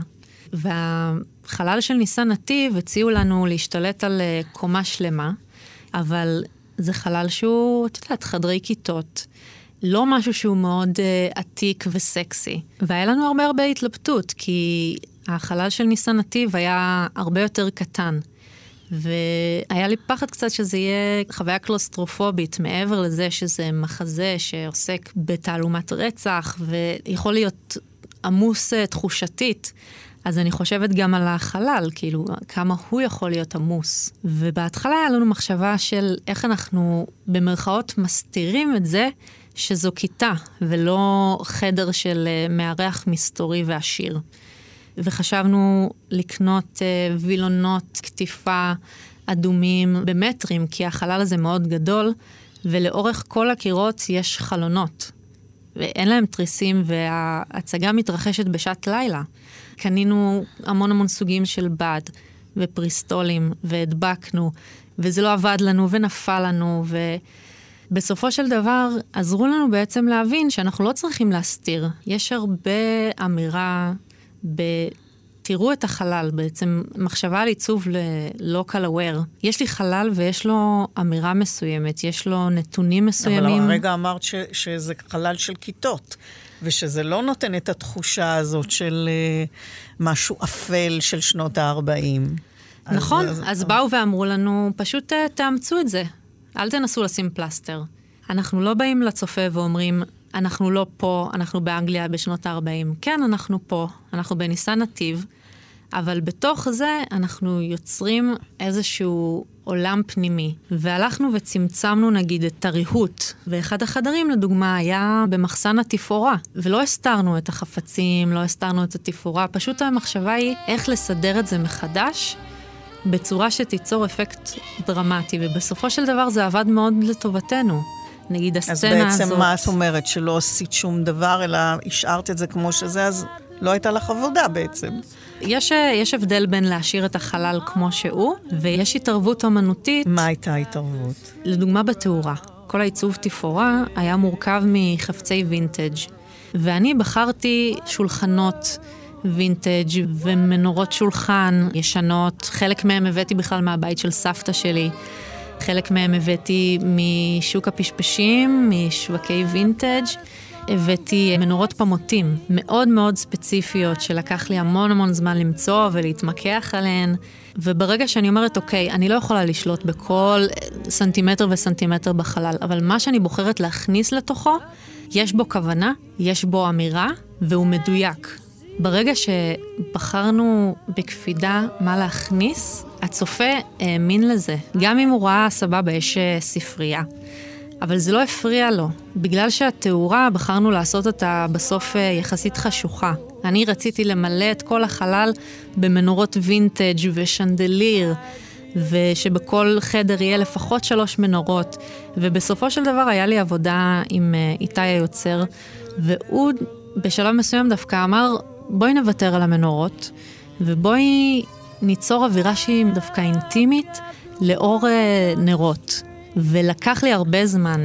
והחלל של ניסן נתיב הציעו לנו להשתלט על קומה שלמה, אבל זה חלל שהוא, את יודעת, חדרי כיתות, לא משהו שהוא מאוד עתיק וסקסי. והיה לנו הרבה התלבטות, כי החלל של ניסן נתיב היה הרבה יותר קטן. והיה לי פחד קצת שזה יהיה חוויה קלוסטרופובית, מעבר לזה שזה מחזה שעוסק בתעלומת רצח, ויכול להיות עמוס תחושתית. אז אני חושבת גם על החלל, כאילו, כמה הוא יכול להיות עמוס. ובהתחלה היה לנו מחשבה של איך אנחנו במרכאות מסתירים את זה שזו כיתה, ולא חדר של מארח מסתורי ועשיר. וחשבנו לקנות וילונות, כתיפה, אדומים במטרים, כי החלל הזה מאוד גדול, ולאורך כל הקירות יש חלונות. ואין להם תריסים, וההצגה מתרחשת בשעת לילה. קנינו המון סוגים של בד, ופריסטולים, והדבקנו, וזה לא עבד לנו, ונפל לנו, ובסופו של דבר עזרו לנו בעצם להבין שאנחנו לא צריכים להסתיר. יש הרבה אמירה תראו את החלל, בעצם מחשבה על עיצוב ל-local aware. יש לי חלל ויש לו אמירה מסוימת, יש לו נתונים מסוימים. אבל הרגע אמרת שזה חלל של כיתות, ושזה לא נותן את התחושה הזאת של משהו אפל של שנות ה-40. נכון, אז באו ואמרו לנו, פשוט תאמצו את זה, אל תנסו לשים פלסטר. אנחנו לא באים לצופה ואומרים, אנחנו לא פה, אנחנו באנגליה בשנות ה-40. כן, אנחנו פה, אנחנו בניסן נתיב, אבל בתוך זה אנחנו יוצרים איזשהו עולם פנימי. והלכנו וצמצמנו נגיד את הריהוט, ואחד החדרים לדוגמה היה במחסן התפאורה, ולא הסתרנו את החפצים, לא הסתרנו את התפאורה, פשוט המחשבה היא איך לסדר את זה מחדש, בצורה שתיצור אפקט דרמטי, ובסופו של דבר זה עבד מאוד לטובתנו. נגיד הסצנה הזאת. אז בעצם מה את אומרת? שלא עשית שום דבר, אלא השארת את זה כמו שזה, אז לא הייתה לך עבודה בעצם. יש הבדל בין להשאיר את החלל כמו שהוא, ויש התערבות אומנותית. מה הייתה התערבות? לדוגמה בתאורה. כל העיצוב תפאורה היה מורכב מחפצי וינטג', ואני בחרתי שולחנות וינטג' ומנורות שולחן ישנות. חלק מהם הבאתי בכלל מהבית של סבתא שלי. חלק מהם הבאתי משוק הפשפשים, משווקי וינטג', הבאתי מנורות פמוטים, מאוד מאוד ספציפיות, שלקח לי המון זמן למצוא ולהתמקח עליהן, וברגע שאני אומרת, אוקיי, אני לא יכולה לשלוט בכל סנטימטר וסנטימטר בחלל, אבל מה שאני בוחרת להכניס לתוכו, יש בו כוונה, יש בו אמירה, והוא מדויק. ברגע שבחרנו בקפידה מה להכניס, הצופה האמין לזה. גם אם הוא ראה סבבה, יש ספרייה. אבל זה לא הפריע לו. בגלל שהתאורה בחרנו לעשות אותה בסוף יחסית חשוכה. אני רציתי למלא את כל החלל במנורות וינטג' ושנדליר, ושבכל חדר יהיה לפחות 3 מנורות. ובסופו של דבר היה לי עבודה עם איתי היוצר, והוא בשלב מסוים דווקא אמר, בואי נוותר על המנורות, ובואי ניצור אווירה שהיא דווקא אינטימית לאור נרות. ולקח לי הרבה זמן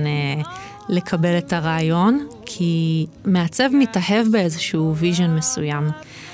לקבל את הרעיון, כי מעצב מתאהב באיזשהו ויז'ן מסוים.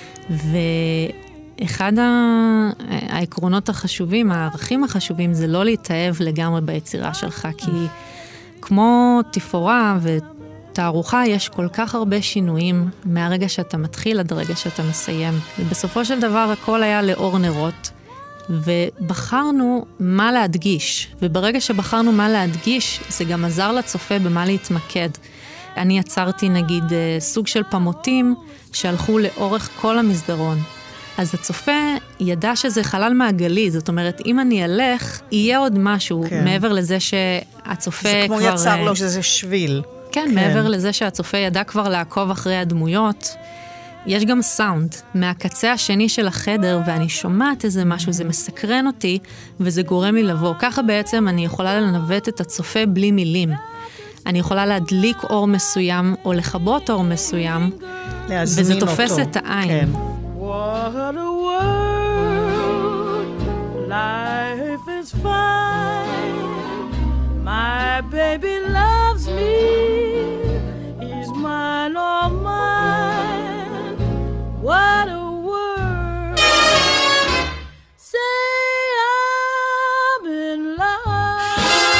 ואחד העקרונות החשובים, הערכים החשובים, זה לא להתאהב לגמרי ביצירה שלך, כי כמו תפאורה תערוכה יש כל כך הרבה שינויים מהרגע שאתה מתחיל עד הרגע שאתה מסיים. ובסופו של דבר הכל היה לאור נרות, ובחרנו מה להדגיש. וברגע שבחרנו מה להדגיש, זה גם עזר לצופה במה להתמקד. אני יצרתי נגיד סוג של פמוטים שהלכו לאורך כל המסדרון. אז הצופה ידע שזה חלל מעגלי, זאת אומרת, אם אני אלך, יהיה עוד משהו, כן. מעבר לזה שהצופה זה כבר... זה כמו יצר לו שזה שביל. כן, מעבר לזה שהצופה ידע כבר לעקוב אחרי הדמויות, יש גם סאונד מהקצה השני של החדר, ואני שומעת איזה משהו, זה מסקרן אותי, וזה גורם לי לבוא. ככה בעצם אני יכולה לנווט את הצופה בלי מילים. אני יכולה להדליק אור מסוים, או לכבות אור מסוים, וזה תופס את העין. כן. What a world, life is fine. My baby loves me, he's mine, all mine. What a world, say I'm in love.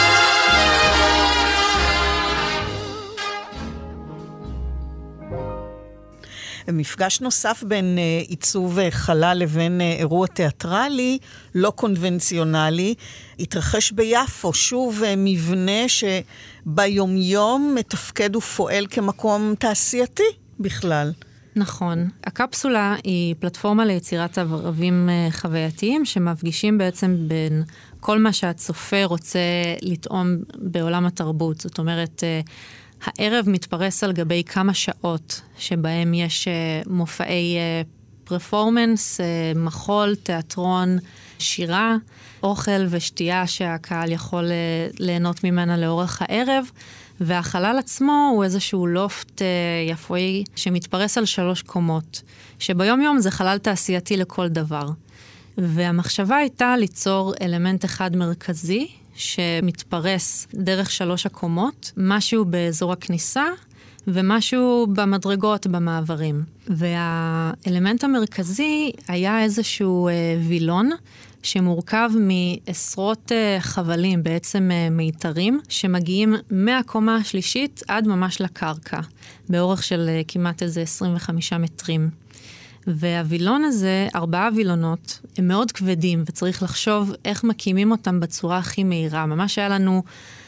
מפגש נוסף בין עיצוב חלל לבין אירוע תיאטרלי, לא קונבנציונלי, התרחש ביפו, שוב מבנה שביומיום מתפקד ופועל כמקום תעשייתי בכלל. נכון. הקפסולה היא פלטפורמה ליצירת ערבים חווייתיים, שמפגישים בעצם בין כל מה שהצופה רוצה לטעום בעולם התרבות. זאת אומרת, הערב מתפרס על גבי כמה שעות, שבהם יש מופעי פרפורמנס, מחול, תיאטרון, שירה, אוכל ושתייה שהקהל יכול ליהנות ממנה לאורך הערב, והחלל עצמו הוא איזשהו לופט יפואי שמתפרס על 3 קומות, שביום יום זה חלל תעשייתי לכל דבר. והמחשבה הייתה ליצור אלמנט אחד מרכזי, שמתפרס דרך 3 הקומות, משהו באזור הכניסה, ומשהו במדרגות, במעברים. והאלמנט המרכזי היה איזשהו וילון, שמורכב מעשרות חבלים, בעצם מיתרים, שמגיעים מהקומה השלישית עד ממש לקרקע, באורך של כמעט איזה 25 מטרים. והווילון הזה, 4 וילונות, הם מאוד כבדים, וצריך לחשוב איך מקימים אותם בצורה הכי מהירה. ממש היה לנו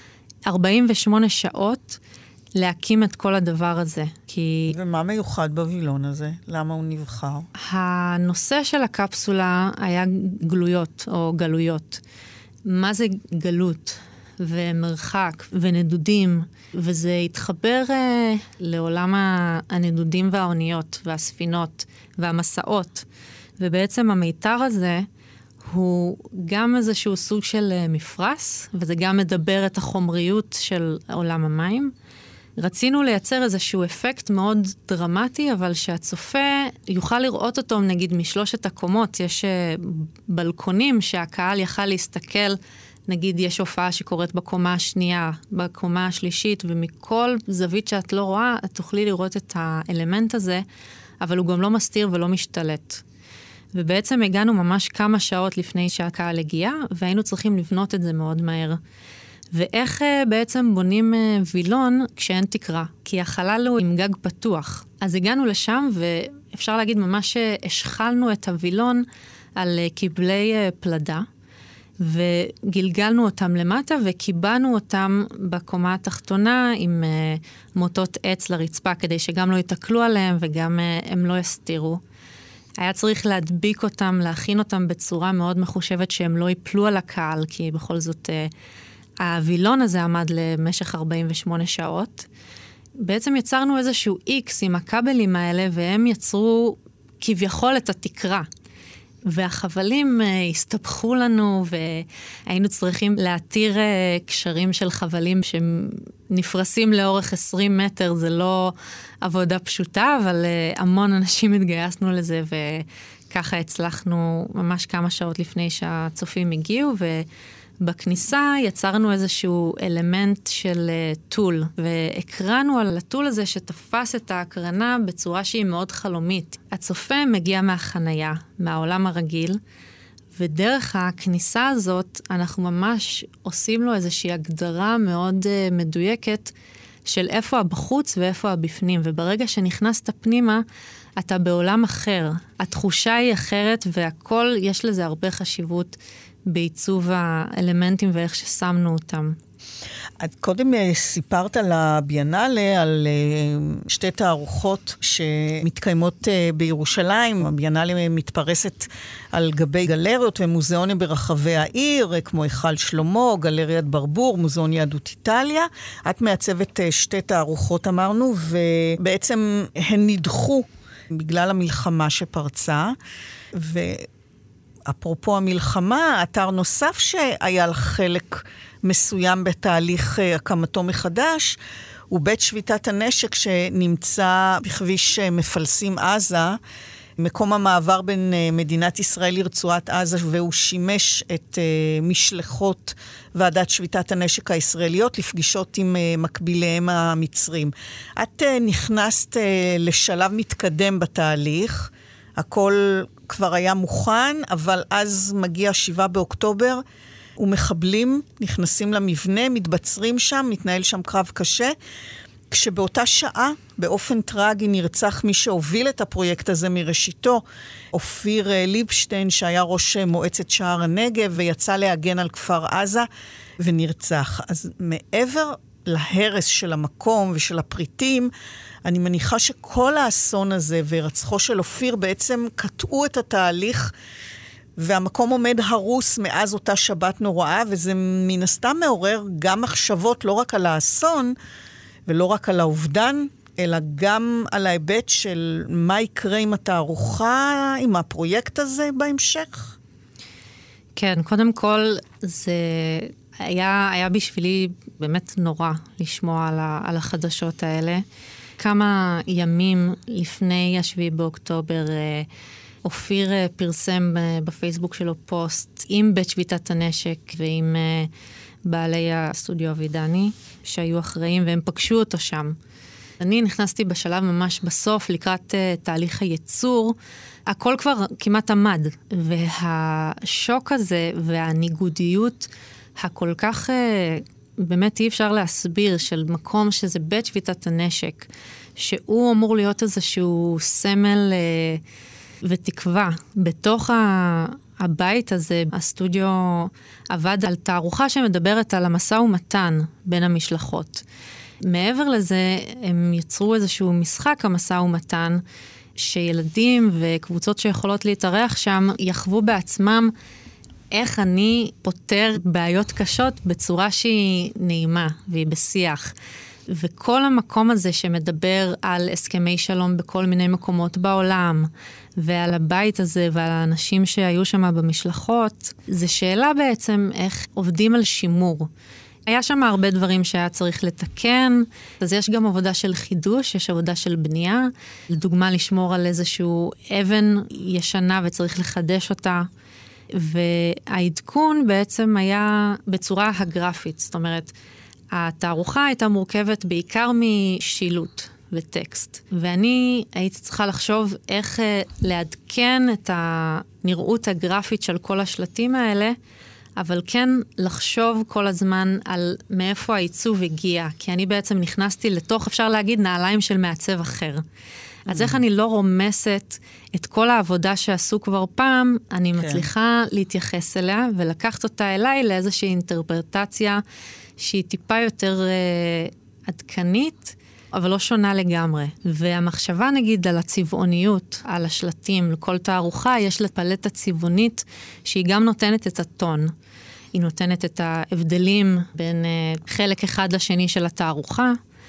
48 שעות להקים את כל הדבר הזה. ומה מיוחד בווילון הזה? למה הוא נבחר? הנושא של הקפסולה היה גלויות או גלויות. מה זה גלות? ומרחק ונדודים, וזה התחבר לעולם הנדודים והאוניות והספינות והמסעות. ובעצם המיתר הזה הוא גם איזשהו סוג של מפרס, וזה גם מדבר את החומריות של עולם המים. רצינו לייצר איזשהו אפקט מאוד דרמטי, אבל שהצופה יוכל לראות אותו, נגיד, מ3 הקומות. יש בלקונים שהקהל יכל להסתכל, נגיד יש הופעה שקורית בקומה השנייה, בקומה השלישית, ומכל זווית שאת לא רואה, את תוכלי לראות את האלמנט הזה, אבל הוא גם לא מסתיר ולא משתלט. ובעצם הגענו ממש כמה שעות לפני שהקהל הגיע, והיינו צריכים לבנות את זה מאוד מהר. ואיך בעצם בונים וילון כשאין תקרה? כי החלל הוא עם גג פתוח. אז הגענו לשם, ואפשר להגיד ממש השחלנו את הוילון על קיבלי פלדה, וגלגלנו אותם למטה, וקיבענו אותם בקומה התחתונה עם מוטות עץ לרצפה, כדי שגם לא יתקלו עליהם וגם הם לא יסתירו. היה צריך להדביק אותם, להכין אותם בצורה מאוד מחושבת שהם לא ייפלו על הקהל, כי בכל זאת הווילון הזה עמד למשך 48 שעות. בעצם יצרנו איזשהו איקס עם הכבלים האלה, והם יצרו כביכול את התקרה. והחבלים הסתבכו לנו, והיינו צריכים להתיר קשרים של חבלים שנפרסים לאורך 20 מטר. זה לא עבודה פשוטה, אבל המון אנשים התגייסנו לזה, וככה הצלחנו ממש כמה שעות לפני שהצופים הגיעו, ובכניסה יצרנו איזשהו אלמנט של טול, והקרנו על הטול הזה שתפס את ההקרנה בצורה שהיא מאוד חלומית. הצופה מגיע מהחנייה, מהעולם הרגיל, ודרך הכניסה הזאת אנחנו ממש עושים לו איזושהי הגדרה מאוד מדויקת של איפה הבחוץ ואיפה הבפנים, וברגע שנכנסת פנימה, אתה בעולם אחר. התחושה היא אחרת, והכל, יש לזה הרבה חשיבות בעיצוב האלמנטים ואיך ששמנו אותם. את קודם סיפרת על הביאנלה, על שתי תערוכות שמתקיימות בירושלים. הביאנלה מתפרסת על גבי גלריות ומוזיאונים ברחבי העיר, כמו היכל שלמה, גלריית ברבור, מוזיאון יהדות איטליה. את מעצבת שתי תערוכות, אמרנו, ובעצם הן נדחו בגלל המלחמה שפרצה. ואפרופו המלחמה, אתר נוסף שהיה לך חלק מסוים בתהליך הקמתו מחדש, הוא בית שביתת הנשק שנמצא בכביש מפלסים עזה, מקום המעבר בין מדינת ישראל לרצועת עזה, והוא שימש את משלחות ועדת שביתת הנשק הישראליות לפגישות עם מקביליהם המצרים. את נכנסת לשלב מתקדם בתהליך, הכל כבר היה מוכן, אבל אז מגיע 7 באוקטובר, ומחבלים נכנסים למבנה, מתבצרים שם, מתנהל שם קרב קשה, כשבאותה שעה, באופן טרגי, נרצח מי שהוביל את הפרויקט הזה מראשיתו, אופיר ליבשטיין, שהיה ראש מועצת שער הנגב, ויצא להגן על כפר עזה, ונרצח. אז מעבר להרס של המקום ושל הפריטים, אני מניחה שכל האסון הזה ורצחו של אופיר בעצם קטעו את התהליך, והמקום עומד הרוס מאז אותה שבת נוראה, וזה מן הסתם מעורר גם מחשבות לא רק על האסון, ולא רק על האובדן, אלא גם על ההיבט של מה יקרה עם התערוכה, עם הפרויקט הזה בהמשך. כן, קודם כל זה היה בשבילי באמת נורא לשמוע על החדשות האלה. כמה ימים לפני 7 באוקטובר, אופיר פרסם בפייסבוק שלו פוסט עם בית שביתת הנשק ועם בעלי הסטודיו אבידני שהיו אחראים, והם פגשו אותו שם. אני נכנסתי בשלב ממש בסוף לקראת תהליך הייצור, הכל כבר כמעט עמד, והשוק הזה והניגודיות הכל כך באמת אי אפשר להסביר, של מקום שזה בית שביתת הנשק, שהוא אמור להיות איזשהו סמל ותקווה. בתוך הבית הזה, הסטודיו עבד על תערוכה שמדברת על המשא ומתן בין המשלחות. מעבר לזה, הם יצרו איזשהו משחק המשא ומתן, שילדים וקבוצות שיכולות להתארח שם, יחוו בעצמם איך אני פותר בעיות קשות בצורה שהיא נעימה והיא בשיח. וכל המקום הזה שמדבר על הסכמי שלום בכל מיני מקומות בעולם, ועל הבית הזה ועל האנשים שהיו שם במשלחות, זה שאלה בעצם איך עובדים על שימור. היה שם הרבה דברים שהיה צריך לתקן, אז יש גם עבודה של חידוש, יש עבודה של בנייה, לדוגמה לשמור על איזשהו אבן ישנה ושצריך לחדש אותה, והעדכון בעצם היה בצורה הגרפית, זאת אומרת, התערוכה הייתה מורכבת בעיקר משילוט וטקסט, ואני הייתי צריכה לחשוב איך לעדכן את הנראות הגרפית של כל השלטים האלה, אבל כן לחשוב כל הזמן על מאיפה העיצוב הגיע, כי אני בעצם נכנסתי לתוך, אפשר להגיד, נעליים של מעצב אחר. אז איך אני לא רומסת את כל העבודה שעשו כבר פעם, אני מצליחה להתייחס אליה, ולקחת אותה אליי לאיזושהי אינטרפרטציה שהיא טיפה יותר עדכנית, אבל לא שונה לגמרי. והמחשבה נגיד על הצבעוניות, על השלטים, לכל תערוכה, יש לה פלטה צבעונית שהיא גם נותנת את הטון. היא נותנת את ההבדלים בין חלק אחד לשני של התערוכה,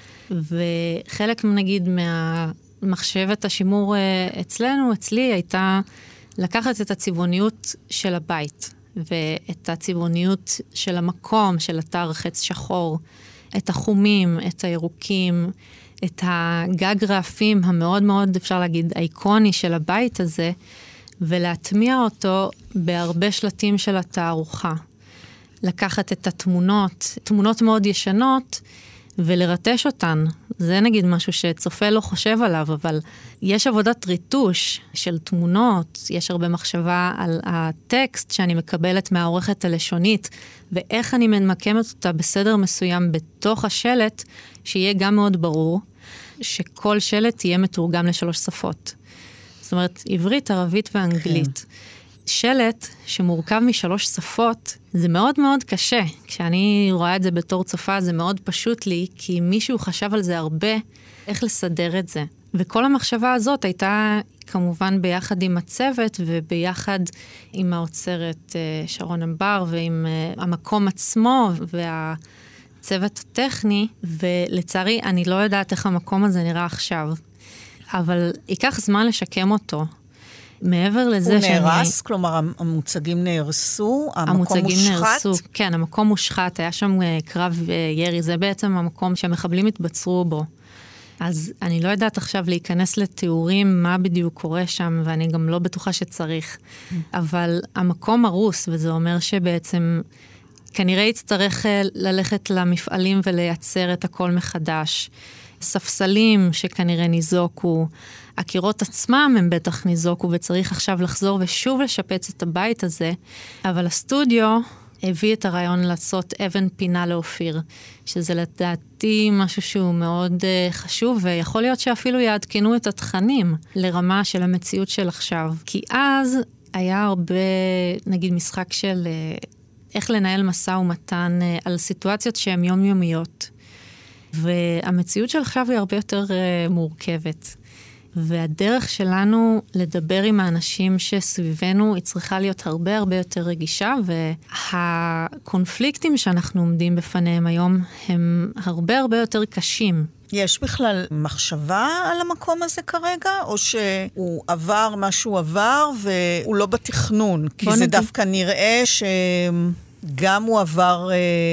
וחלק נגיד מחשבת השימור אצלי הייתה לקחת את הצבעוניות של הבית, ואת הצבעוניות של המקום, של אתר חץ שחור, את החומים, את הירוקים, את הגג רעפים המאוד מאוד, אפשר להגיד, אייקוני של הבית הזה, ולהטמיע אותו בהרבה שלטים של התערוכה. לקחת את התמונות, תמונות מאוד ישנות, ולרטש אותן. זה נגיד משהו שצופה לא חושב עליו, אבל יש עבודת ריטוש של תמונות, יש הרבה מחשבה על הטקסט שאני מקבלת מהעורכת הלשונית, ואיך אני ממקמת אותה בסדר מסוים בתוך השלט, שיהיה גם מאוד ברור, שכל שלט יהיה מתורגם ל3 שפות. זאת אומרת, עברית, ערבית ואנגלית. שלט שמורכב מ3 שפות, זה מאוד מאוד קשה. כשאני רואה את זה בתור צופה, זה מאוד פשוט לי, כי מישהו חשב על זה הרבה, איך לסדר את זה. וכל המחשבה הזאת הייתה כמובן ביחד עם הצוות, וביחד עם האוצרת שרון אמבר, ועם המקום עצמו, והצוות הטכני, ולצערי אני לא יודעת איך המקום הזה נראה עכשיו. אבל ייקח זמן לשקם אותו. מעבר לזה הוא נהרס, כלומר המוצגים נהרסו, המקום מושחת? כן, המקום מושחת, היה שם קרב ירי, זה בעצם המקום שהמחבלים התבצרו בו. אז אני לא יודעת עכשיו להיכנס לתיאורים מה בדיוק קורה שם, ואני גם לא בטוחה שצריך. אבל המקום הרוס, וזה אומר שבעצם כנראה יצטרך ללכת למפעלים ולייצר את הכל מחדש. ספסלים שכנראה ניזוקו, הקירות עצמם הם בטח ניזוקו, וצריך עכשיו לחזור ושוב לשפץ את הבית הזה, אבל הסטודיו הביא את הרעיון לעשות אבן פינה לאופיר, שזה לדעתי משהו שהוא מאוד חשוב, ויכול להיות שאפילו יעדכנו את התכנים לרמה של המציאות של עכשיו. כי אז היה הרבה, נגיד, משחק של איך לנהל משא ומתן על סיטואציות שהן יומיומיות. והמציאות של עכשיו היא הרבה יותר מורכבת. והדרך שלנו לדבר עם האנשים שסביבנו היא צריכה להיות הרבה הרבה יותר רגישה, והקונפליקטים שאנחנו עומדים בפניהם היום הם הרבה הרבה יותר קשים. יש בכלל מחשבה על המקום הזה כרגע, או שהוא עבר מה שהוא עבר והוא לא בתכנון? כי זה דווקא נראה שגם הוא עבר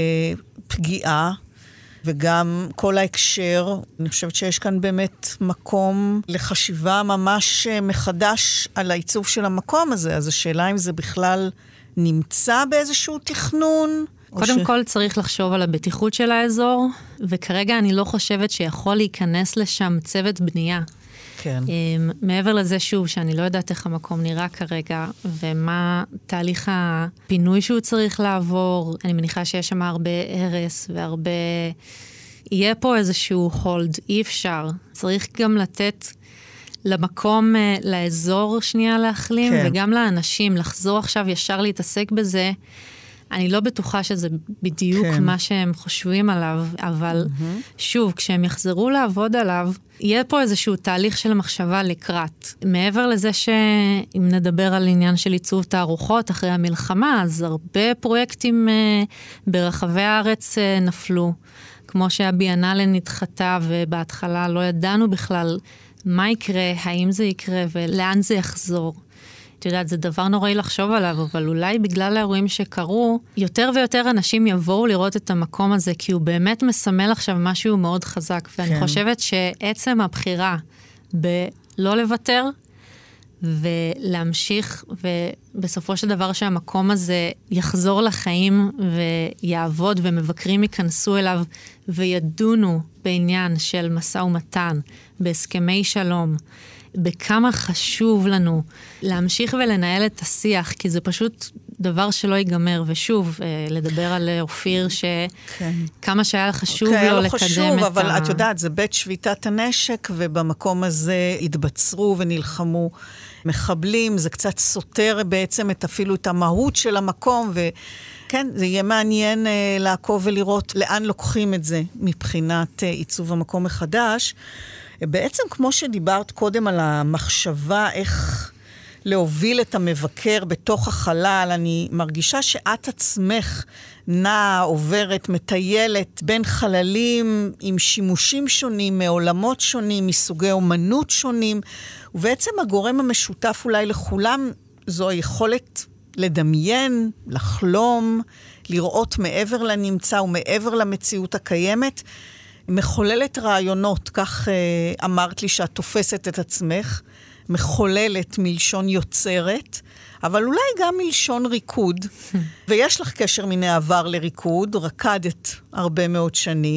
פגיעה, וגם כל ההקשר, אני חושבת שיש כאן באמת מקום לחשיבה ממש מחדש על העיצוב של המקום הזה, אז השאלה אם זה בכלל נמצא באיזשהו תכנון? קודם כל צריך לחשוב על הבטיחות של האזור, וכרגע אני לא חושבת שיכול להיכנס לשם צוות בנייה. כן. מעבר לזה שוב, שאני לא יודעת איך המקום נראה כרגע, ומה תהליך הפינוי שהוא צריך לעבור, אני מניחה שיש שם הרבה הרס והרבה... יהיה פה איזשהו הולד, אי אפשר. צריך גם לתת למקום, לאזור שנייה להחלים, כן. וגם לאנשים לחזור עכשיו ישר להתעסק בזה. אני לא בטוחה שזה בדיוק כן. מה שהם חושבים עליו, אבל שוב, כשהם יחזרו לעבוד עליו, יהיה פה איזשהו תהליך של מחשבה לקראת. מעבר לזה שאם נדבר על עניין של עיצוב תערוכות אחרי המלחמה, אז הרבה פרויקטים ברחבי הארץ נפלו. כמו שהביאנלה נדחתה, ובהתחלה לא ידענו בכלל מה יקרה, האם זה יקרה ולאן זה יחזור. את יודעת, זה דבר נוראי לחשוב עליו, אבל אולי בגלל האירועים שקרו, יותר ויותר אנשים יבואו לראות את המקום הזה, כי הוא באמת מסמל עכשיו משהו מאוד חזק, ואני חושבת שעצם הבחירה בלא לוותר, ולהמשיך, ובסופו של דבר שהמקום הזה יחזור לחיים, ויעבוד, ומבקרים ייכנסו אליו, וידונו בעניין של משא ומתן, בהסכמי שלום, בכמה חשוב לנו להמשיך ולנהל את השיח, כי זה פשוט דבר שלא ייגמר, ושוב, לדבר על אופיר, שכמה שהיה חשוב לו לקדם את ה... חשוב, אבל את יודעת, זה בית שביתת הנשק, ובמקום הזה התבצרו ונלחמו מחבלים, זה קצת סותר בעצם אפילו את המהות של המקום, וכן, זה יהיה מעניין לעקוב ולראות לאן לוקחים את זה, מבחינת עיצוב המקום מחדש. בעצם כמו שדיברת קודם על המחשבה, איך להוביל את המבקר בתוך החלל, אני מרגישה שאת עצמך נעה, עוברת, מטיילת בין חללים עם שימושים שונים, מעולמות שונים, מסוגי אומנות שונים, ובעצם הגורם המשותף אולי לכולם זו היכולת לדמיין, לחלום, לראות מעבר לנמצא ומעבר למציאות הקיימת, מחוללת רעיונות, כך אמרת לי שאת תופסת את עצמך, מחוללת מלשון יוצרת, אבל אולי גם מלשון ריקוד, ויש לך קשר מן העבר לריקוד, רקדת הרבה מאוד שנים,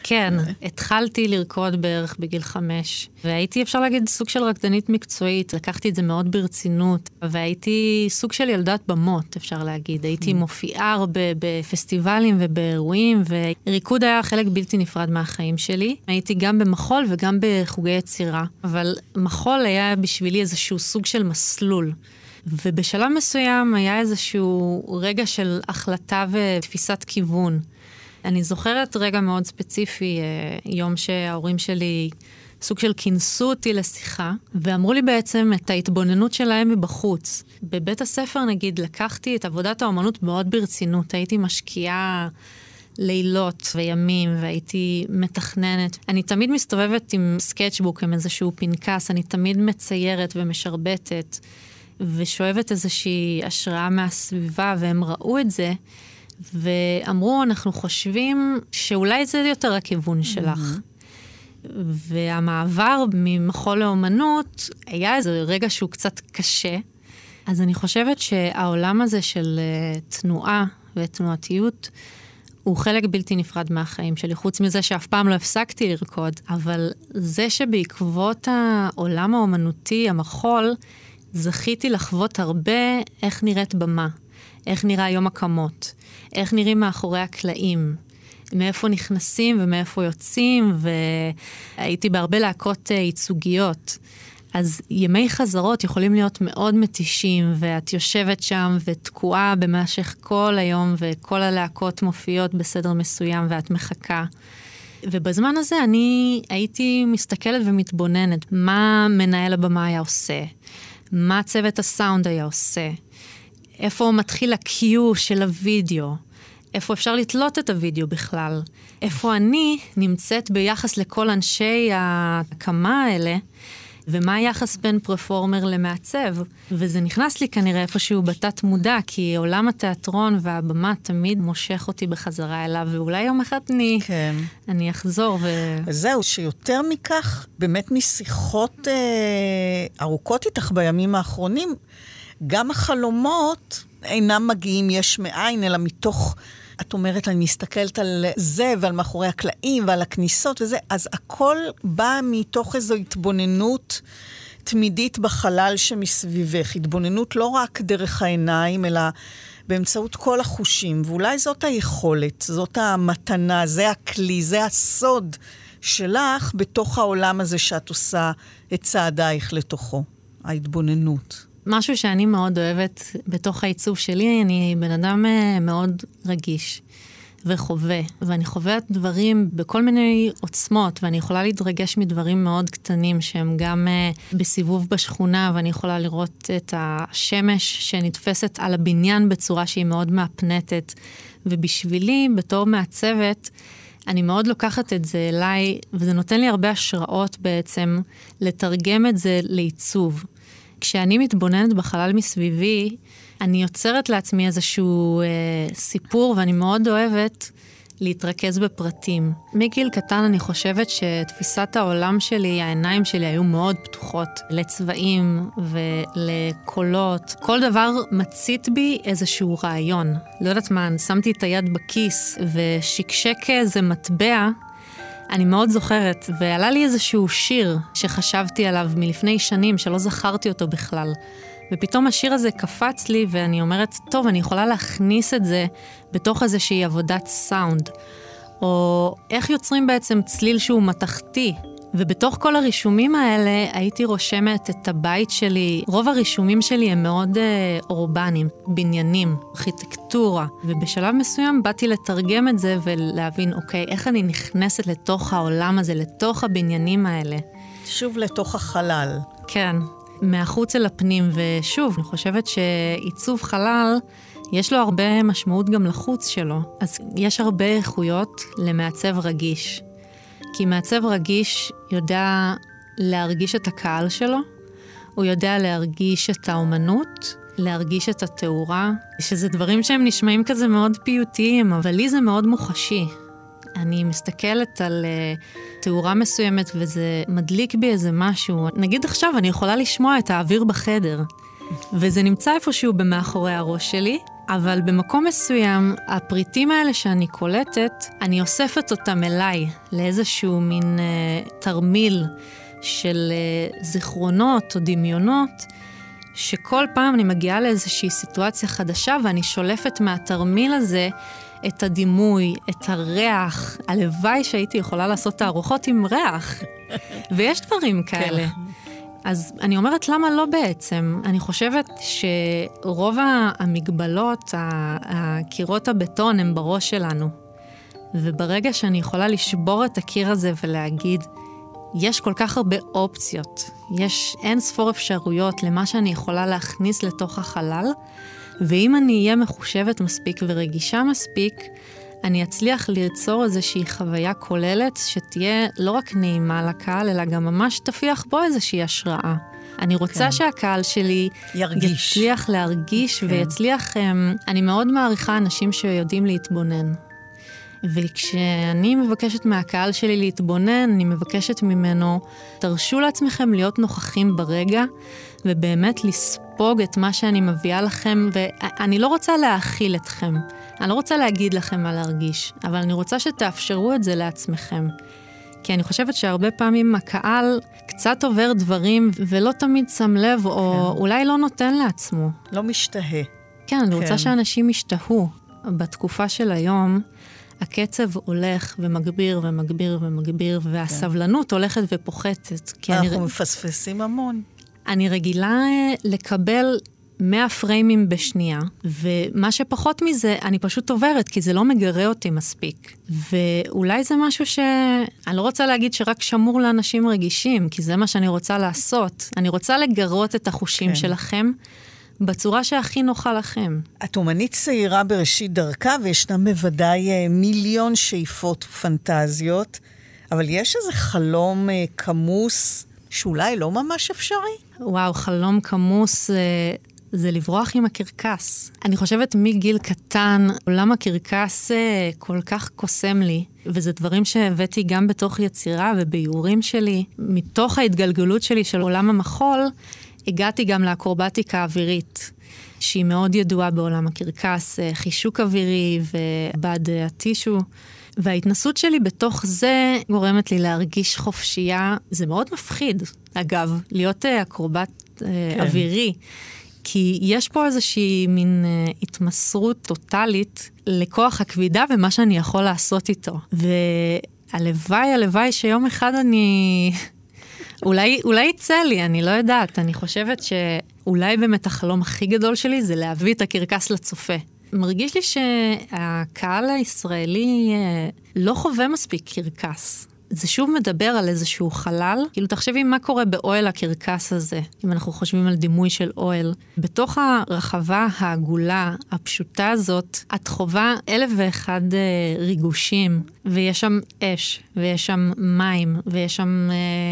כן, התחלתי לרקוד בערך בגיל 5, והייתי, אפשר להגיד, סוג של רקדנית מקצועית, לקחתי את זה מאוד ברצינות, והייתי סוג של ילדת במות, אפשר להגיד. הייתי מופיעה הרבה בפסטיבלים ובאירועים, וריקוד היה חלק בלתי נפרד מהחיים שלי. הייתי גם במחול וגם בחוגי יצירה, אבל מחול היה בשבילי איזשהו סוג של מסלול. ובשלב מסוים היה איזשהו רגע של החלטה ותפיסת כיוון. אני זוכרת רגע מאוד ספציפי, יום שההורים שלי סוג של כינסו אותי לשיחה, ואמרו לי בעצם את ההתבוננות שלהם מבחוץ. בבית הספר, נגיד, לקחתי את עבודת האומנות מאוד ברצינות. הייתי משקיעה לילות וימים, והייתי מתכננת. אני תמיד מסתובבת עם סקצ'בוק, עם איזשהו פנקס, אני תמיד מציירת ומשרבטת, ושואבת איזושהי השראה מהסביבה, והם ראו את זה, ואמרו, אנחנו חושבים שאולי זה יותר הכיוון שלך. והמעבר ממחול לאומנות היה איזה רגע שהוא קצת קשה. אז אני חושבת שהעולם הזה של תנועה ותנועתיות הוא חלק בלתי נפרד מהחיים שלי, חוץ מזה שאף פעם לא הפסקתי לרקוד, אבל זה שבעקבות העולם האומנותי, המחול, זכיתי לחוות הרבה איך נראית במה, איך נראה יום הקמות, איך נראים מאחורי הקלעים, מאיפה נכנסים ומאיפה יוצאים, והייתי בהרבה להקות ייצוגיות. אז ימי חזרות יכולים להיות מאוד מתישים, ואת יושבת שם ותקועה במשך כל היום, וכל הלהקות מופיעות בסדר מסוים, ואת מחכה. ובזמן הזה אני הייתי מסתכלת ומתבוננת, מה מנהל הבמה היה עושה, מה צוות הסאונד היה עושה, איפה מתחיל הקיו של הוידאו, איפה אפשר לתלות את הוידאו בכלל, איפה אני נמצאת ביחס לכל אנשי ההקמה האלה, ומה היחס בין פרפורמר למעצב. וזה נכנס לי כנראה איפשהו בתת מודע, כי עולם התיאטרון והבמה תמיד מושך אותי בחזרה אליו, ואולי יום אחד אני אחזור. זהו, שיותר מכך, באמת משיחות ארוכות איתך בימים האחרונים, גם החלומות אינם מגיעים יש מאין, אלא מתוך, את אומרת, אני מסתכלת על זה ועל מאחורי הקלעים ועל הכניסות וזה, אז הכל בא מתוך איזו התבוננות תמידית בחלל שמסביבך. התבוננות לא רק דרך העיניים, אלא באמצעות כל החושים. ואולי זאת היכולת, זאת המתנה, זה הכלי, זה הסוד שלך בתוך העולם הזה שאת עושה את צעדייך לתוכו. ההתבוננות. משהו שאני מאוד אוהבת בתוך העיצוב שלי, אני בן אדם מאוד רגיש וחווה, ואני חווה דברים בכל מיני עוצמות, ואני יכולה להתרגש מדברים מאוד קטנים, שהם גם בסיבוב בשכונה, ואני יכולה לראות את השמש שנתפסת על הבניין בצורה שהיא מאוד מהפנטת, ובשבילי, בתור מעצבת, אני מאוד לוקחת את זה אליי, וזה נותן לי הרבה השראות בעצם, לתרגם את זה לעיצוב. כשאני מתבוננת בחלל מסביבי, אני יוצרת לעצמי איזשהו סיפור, ואני מאוד אוהבת להתרכז בפרטים. מגיל קטן אני חושבת שתפיסת העולם שלי, העיניים שלי היו מאוד פתוחות לצבעים ולקולות. כל דבר מצית בי איזשהו רעיון. לא יודעת מה, שמתי את היד בכיס ושקשק איזה מטבע, אני מאוד זוכרת, ועלה לי איזשהו שיר שחשבתי עליו מלפני שנים, שלא זכרתי אותו בכלל. ופתאום השיר הזה קפץ לי, ואני אומרת, טוב, אני יכולה להכניס את זה בתוך איזושהי עבודת סאונד. או איך יוצרים בעצם צליל שהוא מתחתי. ובתוך כל הרישומים האלה הייתי רושמת את הבית שלי. רוב הרישומים שלי הם מאוד אורבניים, בניינים, ארכיטקטורה. ובשלב מסוים באתי לתרגם את זה ולהבין, אוקיי, איך אני נכנסת לתוך העולם הזה, לתוך הבניינים האלה. שוב לתוך החלל. כן, מהחוץ אל הפנים. ושוב, אני חושבת שעיצוב חלל, יש לו הרבה משמעות גם לחוץ שלו. אז יש הרבה איכויות למעצב רגיש. כי מעצב רגיש יודע להרגיש את הקהל שלו, הוא יודע להרגיש את האומנות, להרגיש את התאורה, שזה דברים שהם נשמעים כזה מאוד פיוטיים, אבל לי זה מאוד מוחשי. אני מסתכלת על תאורה מסוימת וזה מדליק בי איזה משהו. נגיד עכשיו אני יכולה לשמוע את האוויר בחדר, וזה נמצא איפשהו במאחורי הראש שלי, אבל במקום מסוים, הפריטים האלה שאני קולטת, אני אוספת אותם אליי, לאיזשהו מין תרמיל של זיכרונות או דמיונות, שכל פעם אני מגיעה לאיזושהי סיטואציה חדשה, ואני שולפת מהתרמיל הזה את הדימוי, את הריח. הלוואי שהייתי יכולה לעשות תערוכות עם ריח. ויש דברים כאלה. אז אני אומרת, למה לא בעצם? אני חושבת שרוב המגבלות, הקירות הבטון, הם בראש שלנו. וברגע שאני יכולה לשבור את הקיר הזה ולהגיד, יש כל כך הרבה אופציות, יש אין ספור אפשרויות למה שאני יכולה להכניס לתוך החלל, ואם אני אהיה מחושבת מספיק ורגישה מספיק, אני אצליח ליצור איזושהי חוויה כוללת שתהיה לא רק נעימה לקהל, אלא גם ממש תפיח בו איזושהי השראה. אני רוצה שהקהל שלי יצליח להרגיש ויצליח, אני מאוד מעריכה אנשים שיודעים להתבונן. וכשאני מבקשת מהקהל שלי להתבונן, אני מבקשת ממנו, תרשו לעצמכם להיות נוכחים ברגע, ובאמת לספוג את מה שאני מביאה לכם, ואני לא רוצה להאכיל אתכם, אני לא רוצה להגיד לכם מה להרגיש, אבל אני רוצה שתאפשרו את זה לעצמכם. כי אני חושבת שהרבה פעמים הקהל קצת עובר דברים, ולא תמיד שם לב, או אולי לא נותן לעצמו. לא משתהה. כן, אני רוצה שאנשים ישתהו. בתקופה של היום, הקצב הולך ומגביר ומגביר ומגביר, והסבלנות הולכת ופוחתת. אנחנו מפספסים המון. אני רגילה לקבל 100 פריימים בשנייה, ומה שפחות מזה, אני פשוט עוברת, כי זה לא מגרה אותי מספיק. ואולי זה משהו אני לא רוצה להגיד שרק שמור לאנשים רגישים, כי זה מה שאני רוצה לעשות. אני רוצה לגרות את החושים שלכם, בצורה שהכי נוחה לכם. את אומנית צעירה בראשית דרכה, וישנם בוודאי מיליון שאיפות ופנטזיות, אבל יש איזה חלום כמוס שאולי לא ממש אפשרי? וואו, חלום כמוס זה לברוח עם הקרקס. אני חושבת מגיל קטן, עולם הקרקס כל כך קוסם לי, וזה דברים שהבאתי גם בתוך יצירה וביורים שלי. מתוך ההתגלגלות שלי של עולם המחול, הגעתי גם לאקרובטיקה האווירית, שהיא מאוד ידועה בעולם הקרקס, חישוק אווירי ובד הטישו. וההתנסות שלי בתוך זה גורמת לי להרגיש חופשייה. זה מאוד מפחיד, אגב, להיות אקרובט אווירי. כי יש פה איזושהי מין התמסרות טוטלית לכוח הכבידה ומה שאני יכול לעשות איתו. והלוואי שיום אחד אני... אולי יצא לי, אני לא יודעת. אני חושבת שאולי באמת החלום הכי גדול שלי זה להביא את הקרקס לצופה. מרגיש לי שהקהל הישראלי לא חווה מספיק קרקס. זה שוב מדבר על איזשהו חלל. כאילו תחשבי מה קורה באוהל הקרקס הזה, אם אנחנו חושבים על דימוי של אוהל. בתוך הרחבה העגולה, הפשוטה הזאת, את חווה 1,001 ריגושים, ויש שם אש, ויש שם מים, ויש שם...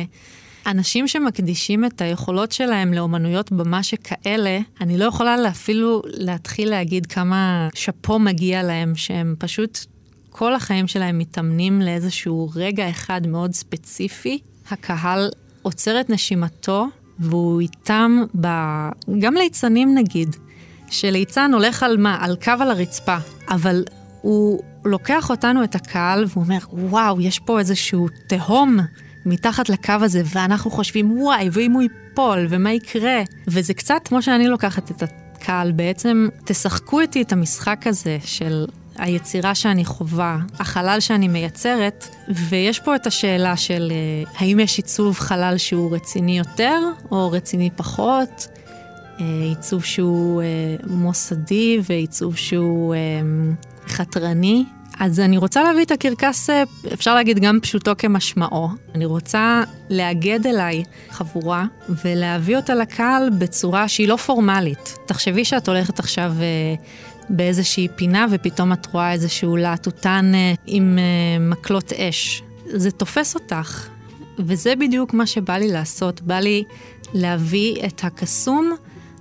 אנשים שמקדישים את היכולות שלהם לאומנויות במה שכאלה, אני לא יכולה אפילו להתחיל להגיד כמה שפו מגיע להם, שהם פשוט כל החיים שלהם מתאמנים לאיזשהו רגע אחד מאוד ספציפי. הקהל עוצר את נשימתו, והוא איתם גם ליצנים נגיד, שליצן הולך על מה? על קו על הרצפה, אבל הוא לוקח אותנו את הקהל והוא אומר, וואו, יש פה איזשהו תהום מתחת לקו הזה, ואנחנו חושבים, וואי, ואם הוא ייפול, ומה יקרה? וזה קצת כמו שאני לוקחת את הקהל, בעצם תשחקו איתי את המשחק הזה של היצירה שאני חובה, החלל שאני מייצרת, ויש פה את השאלה של האם יש עיצוב חלל שהוא רציני יותר, או רציני פחות, עיצוב שהוא מוסדי, ועיצוב שהוא חתרני. אז אני רוצה להביא את הקרקס, אפשר להגיד גם פשוטו כמשמעו. אני רוצה לאגד אליי חבורה, ולהביא אותה לקהל בצורה שהיא לא פורמלית. תחשבי שאת הולכת עכשיו באיזושהי פינה, ופתאום את רואה איזשהו להטוטן עם מקלות אש. זה תופס אותך, וזה בדיוק מה שבא לי לעשות. בא לי להביא את הקסום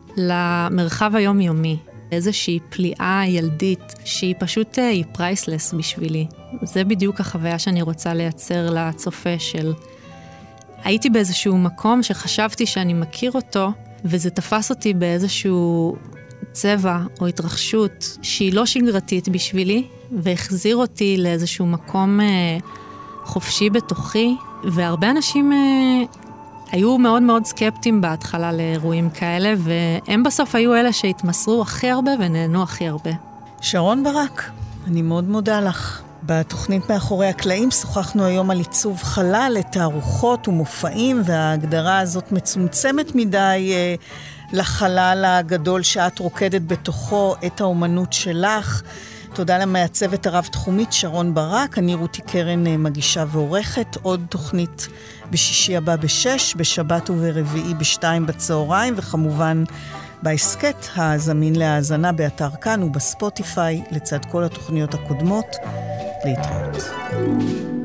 למרחב היומיומי. איזושהי פליאה ילדית, שהיא פשוט היא פרייסלס בשבילי. זה בדיוק החוויה שאני רוצה לייצר לצופה של... הייתי באיזשהו מקום שחשבתי שאני מכיר אותו, וזה תפס אותי באיזשהו צבע או התרחשות שהיא לא שגרתית בשבילי, והחזיר אותי לאיזשהו מקום חופשי בתוכי, והרבה אנשים היו מאוד מאוד סקפטיים בהתחלה לאירועים כאלה, והם בסוף היו אלה שהתמסרו הכי הרבה ונהנו הכי הרבה. שרון ברק, אני מאוד מודה לך. בתוכנית מאחורי הקלעים שוחחנו היום על עיצוב חלל, לתערוכות ומופעים, וההגדרה הזאת מצומצמת מדי לחלל הגדול שאת רוקדת בתוכו, את האומנות שלך. תודה למעצבת הרב-תחומית שרון ברק, אני רותי קרן מגישה ועורכת, עוד תוכנית בשישי הבא ב-6, בשבת וברביעי ב-2 בצהריים, וכמובן בהסקט הזמין להאזנה באתר כאן ובספוטיפיי, לצד כל התוכניות הקודמות. להתראות.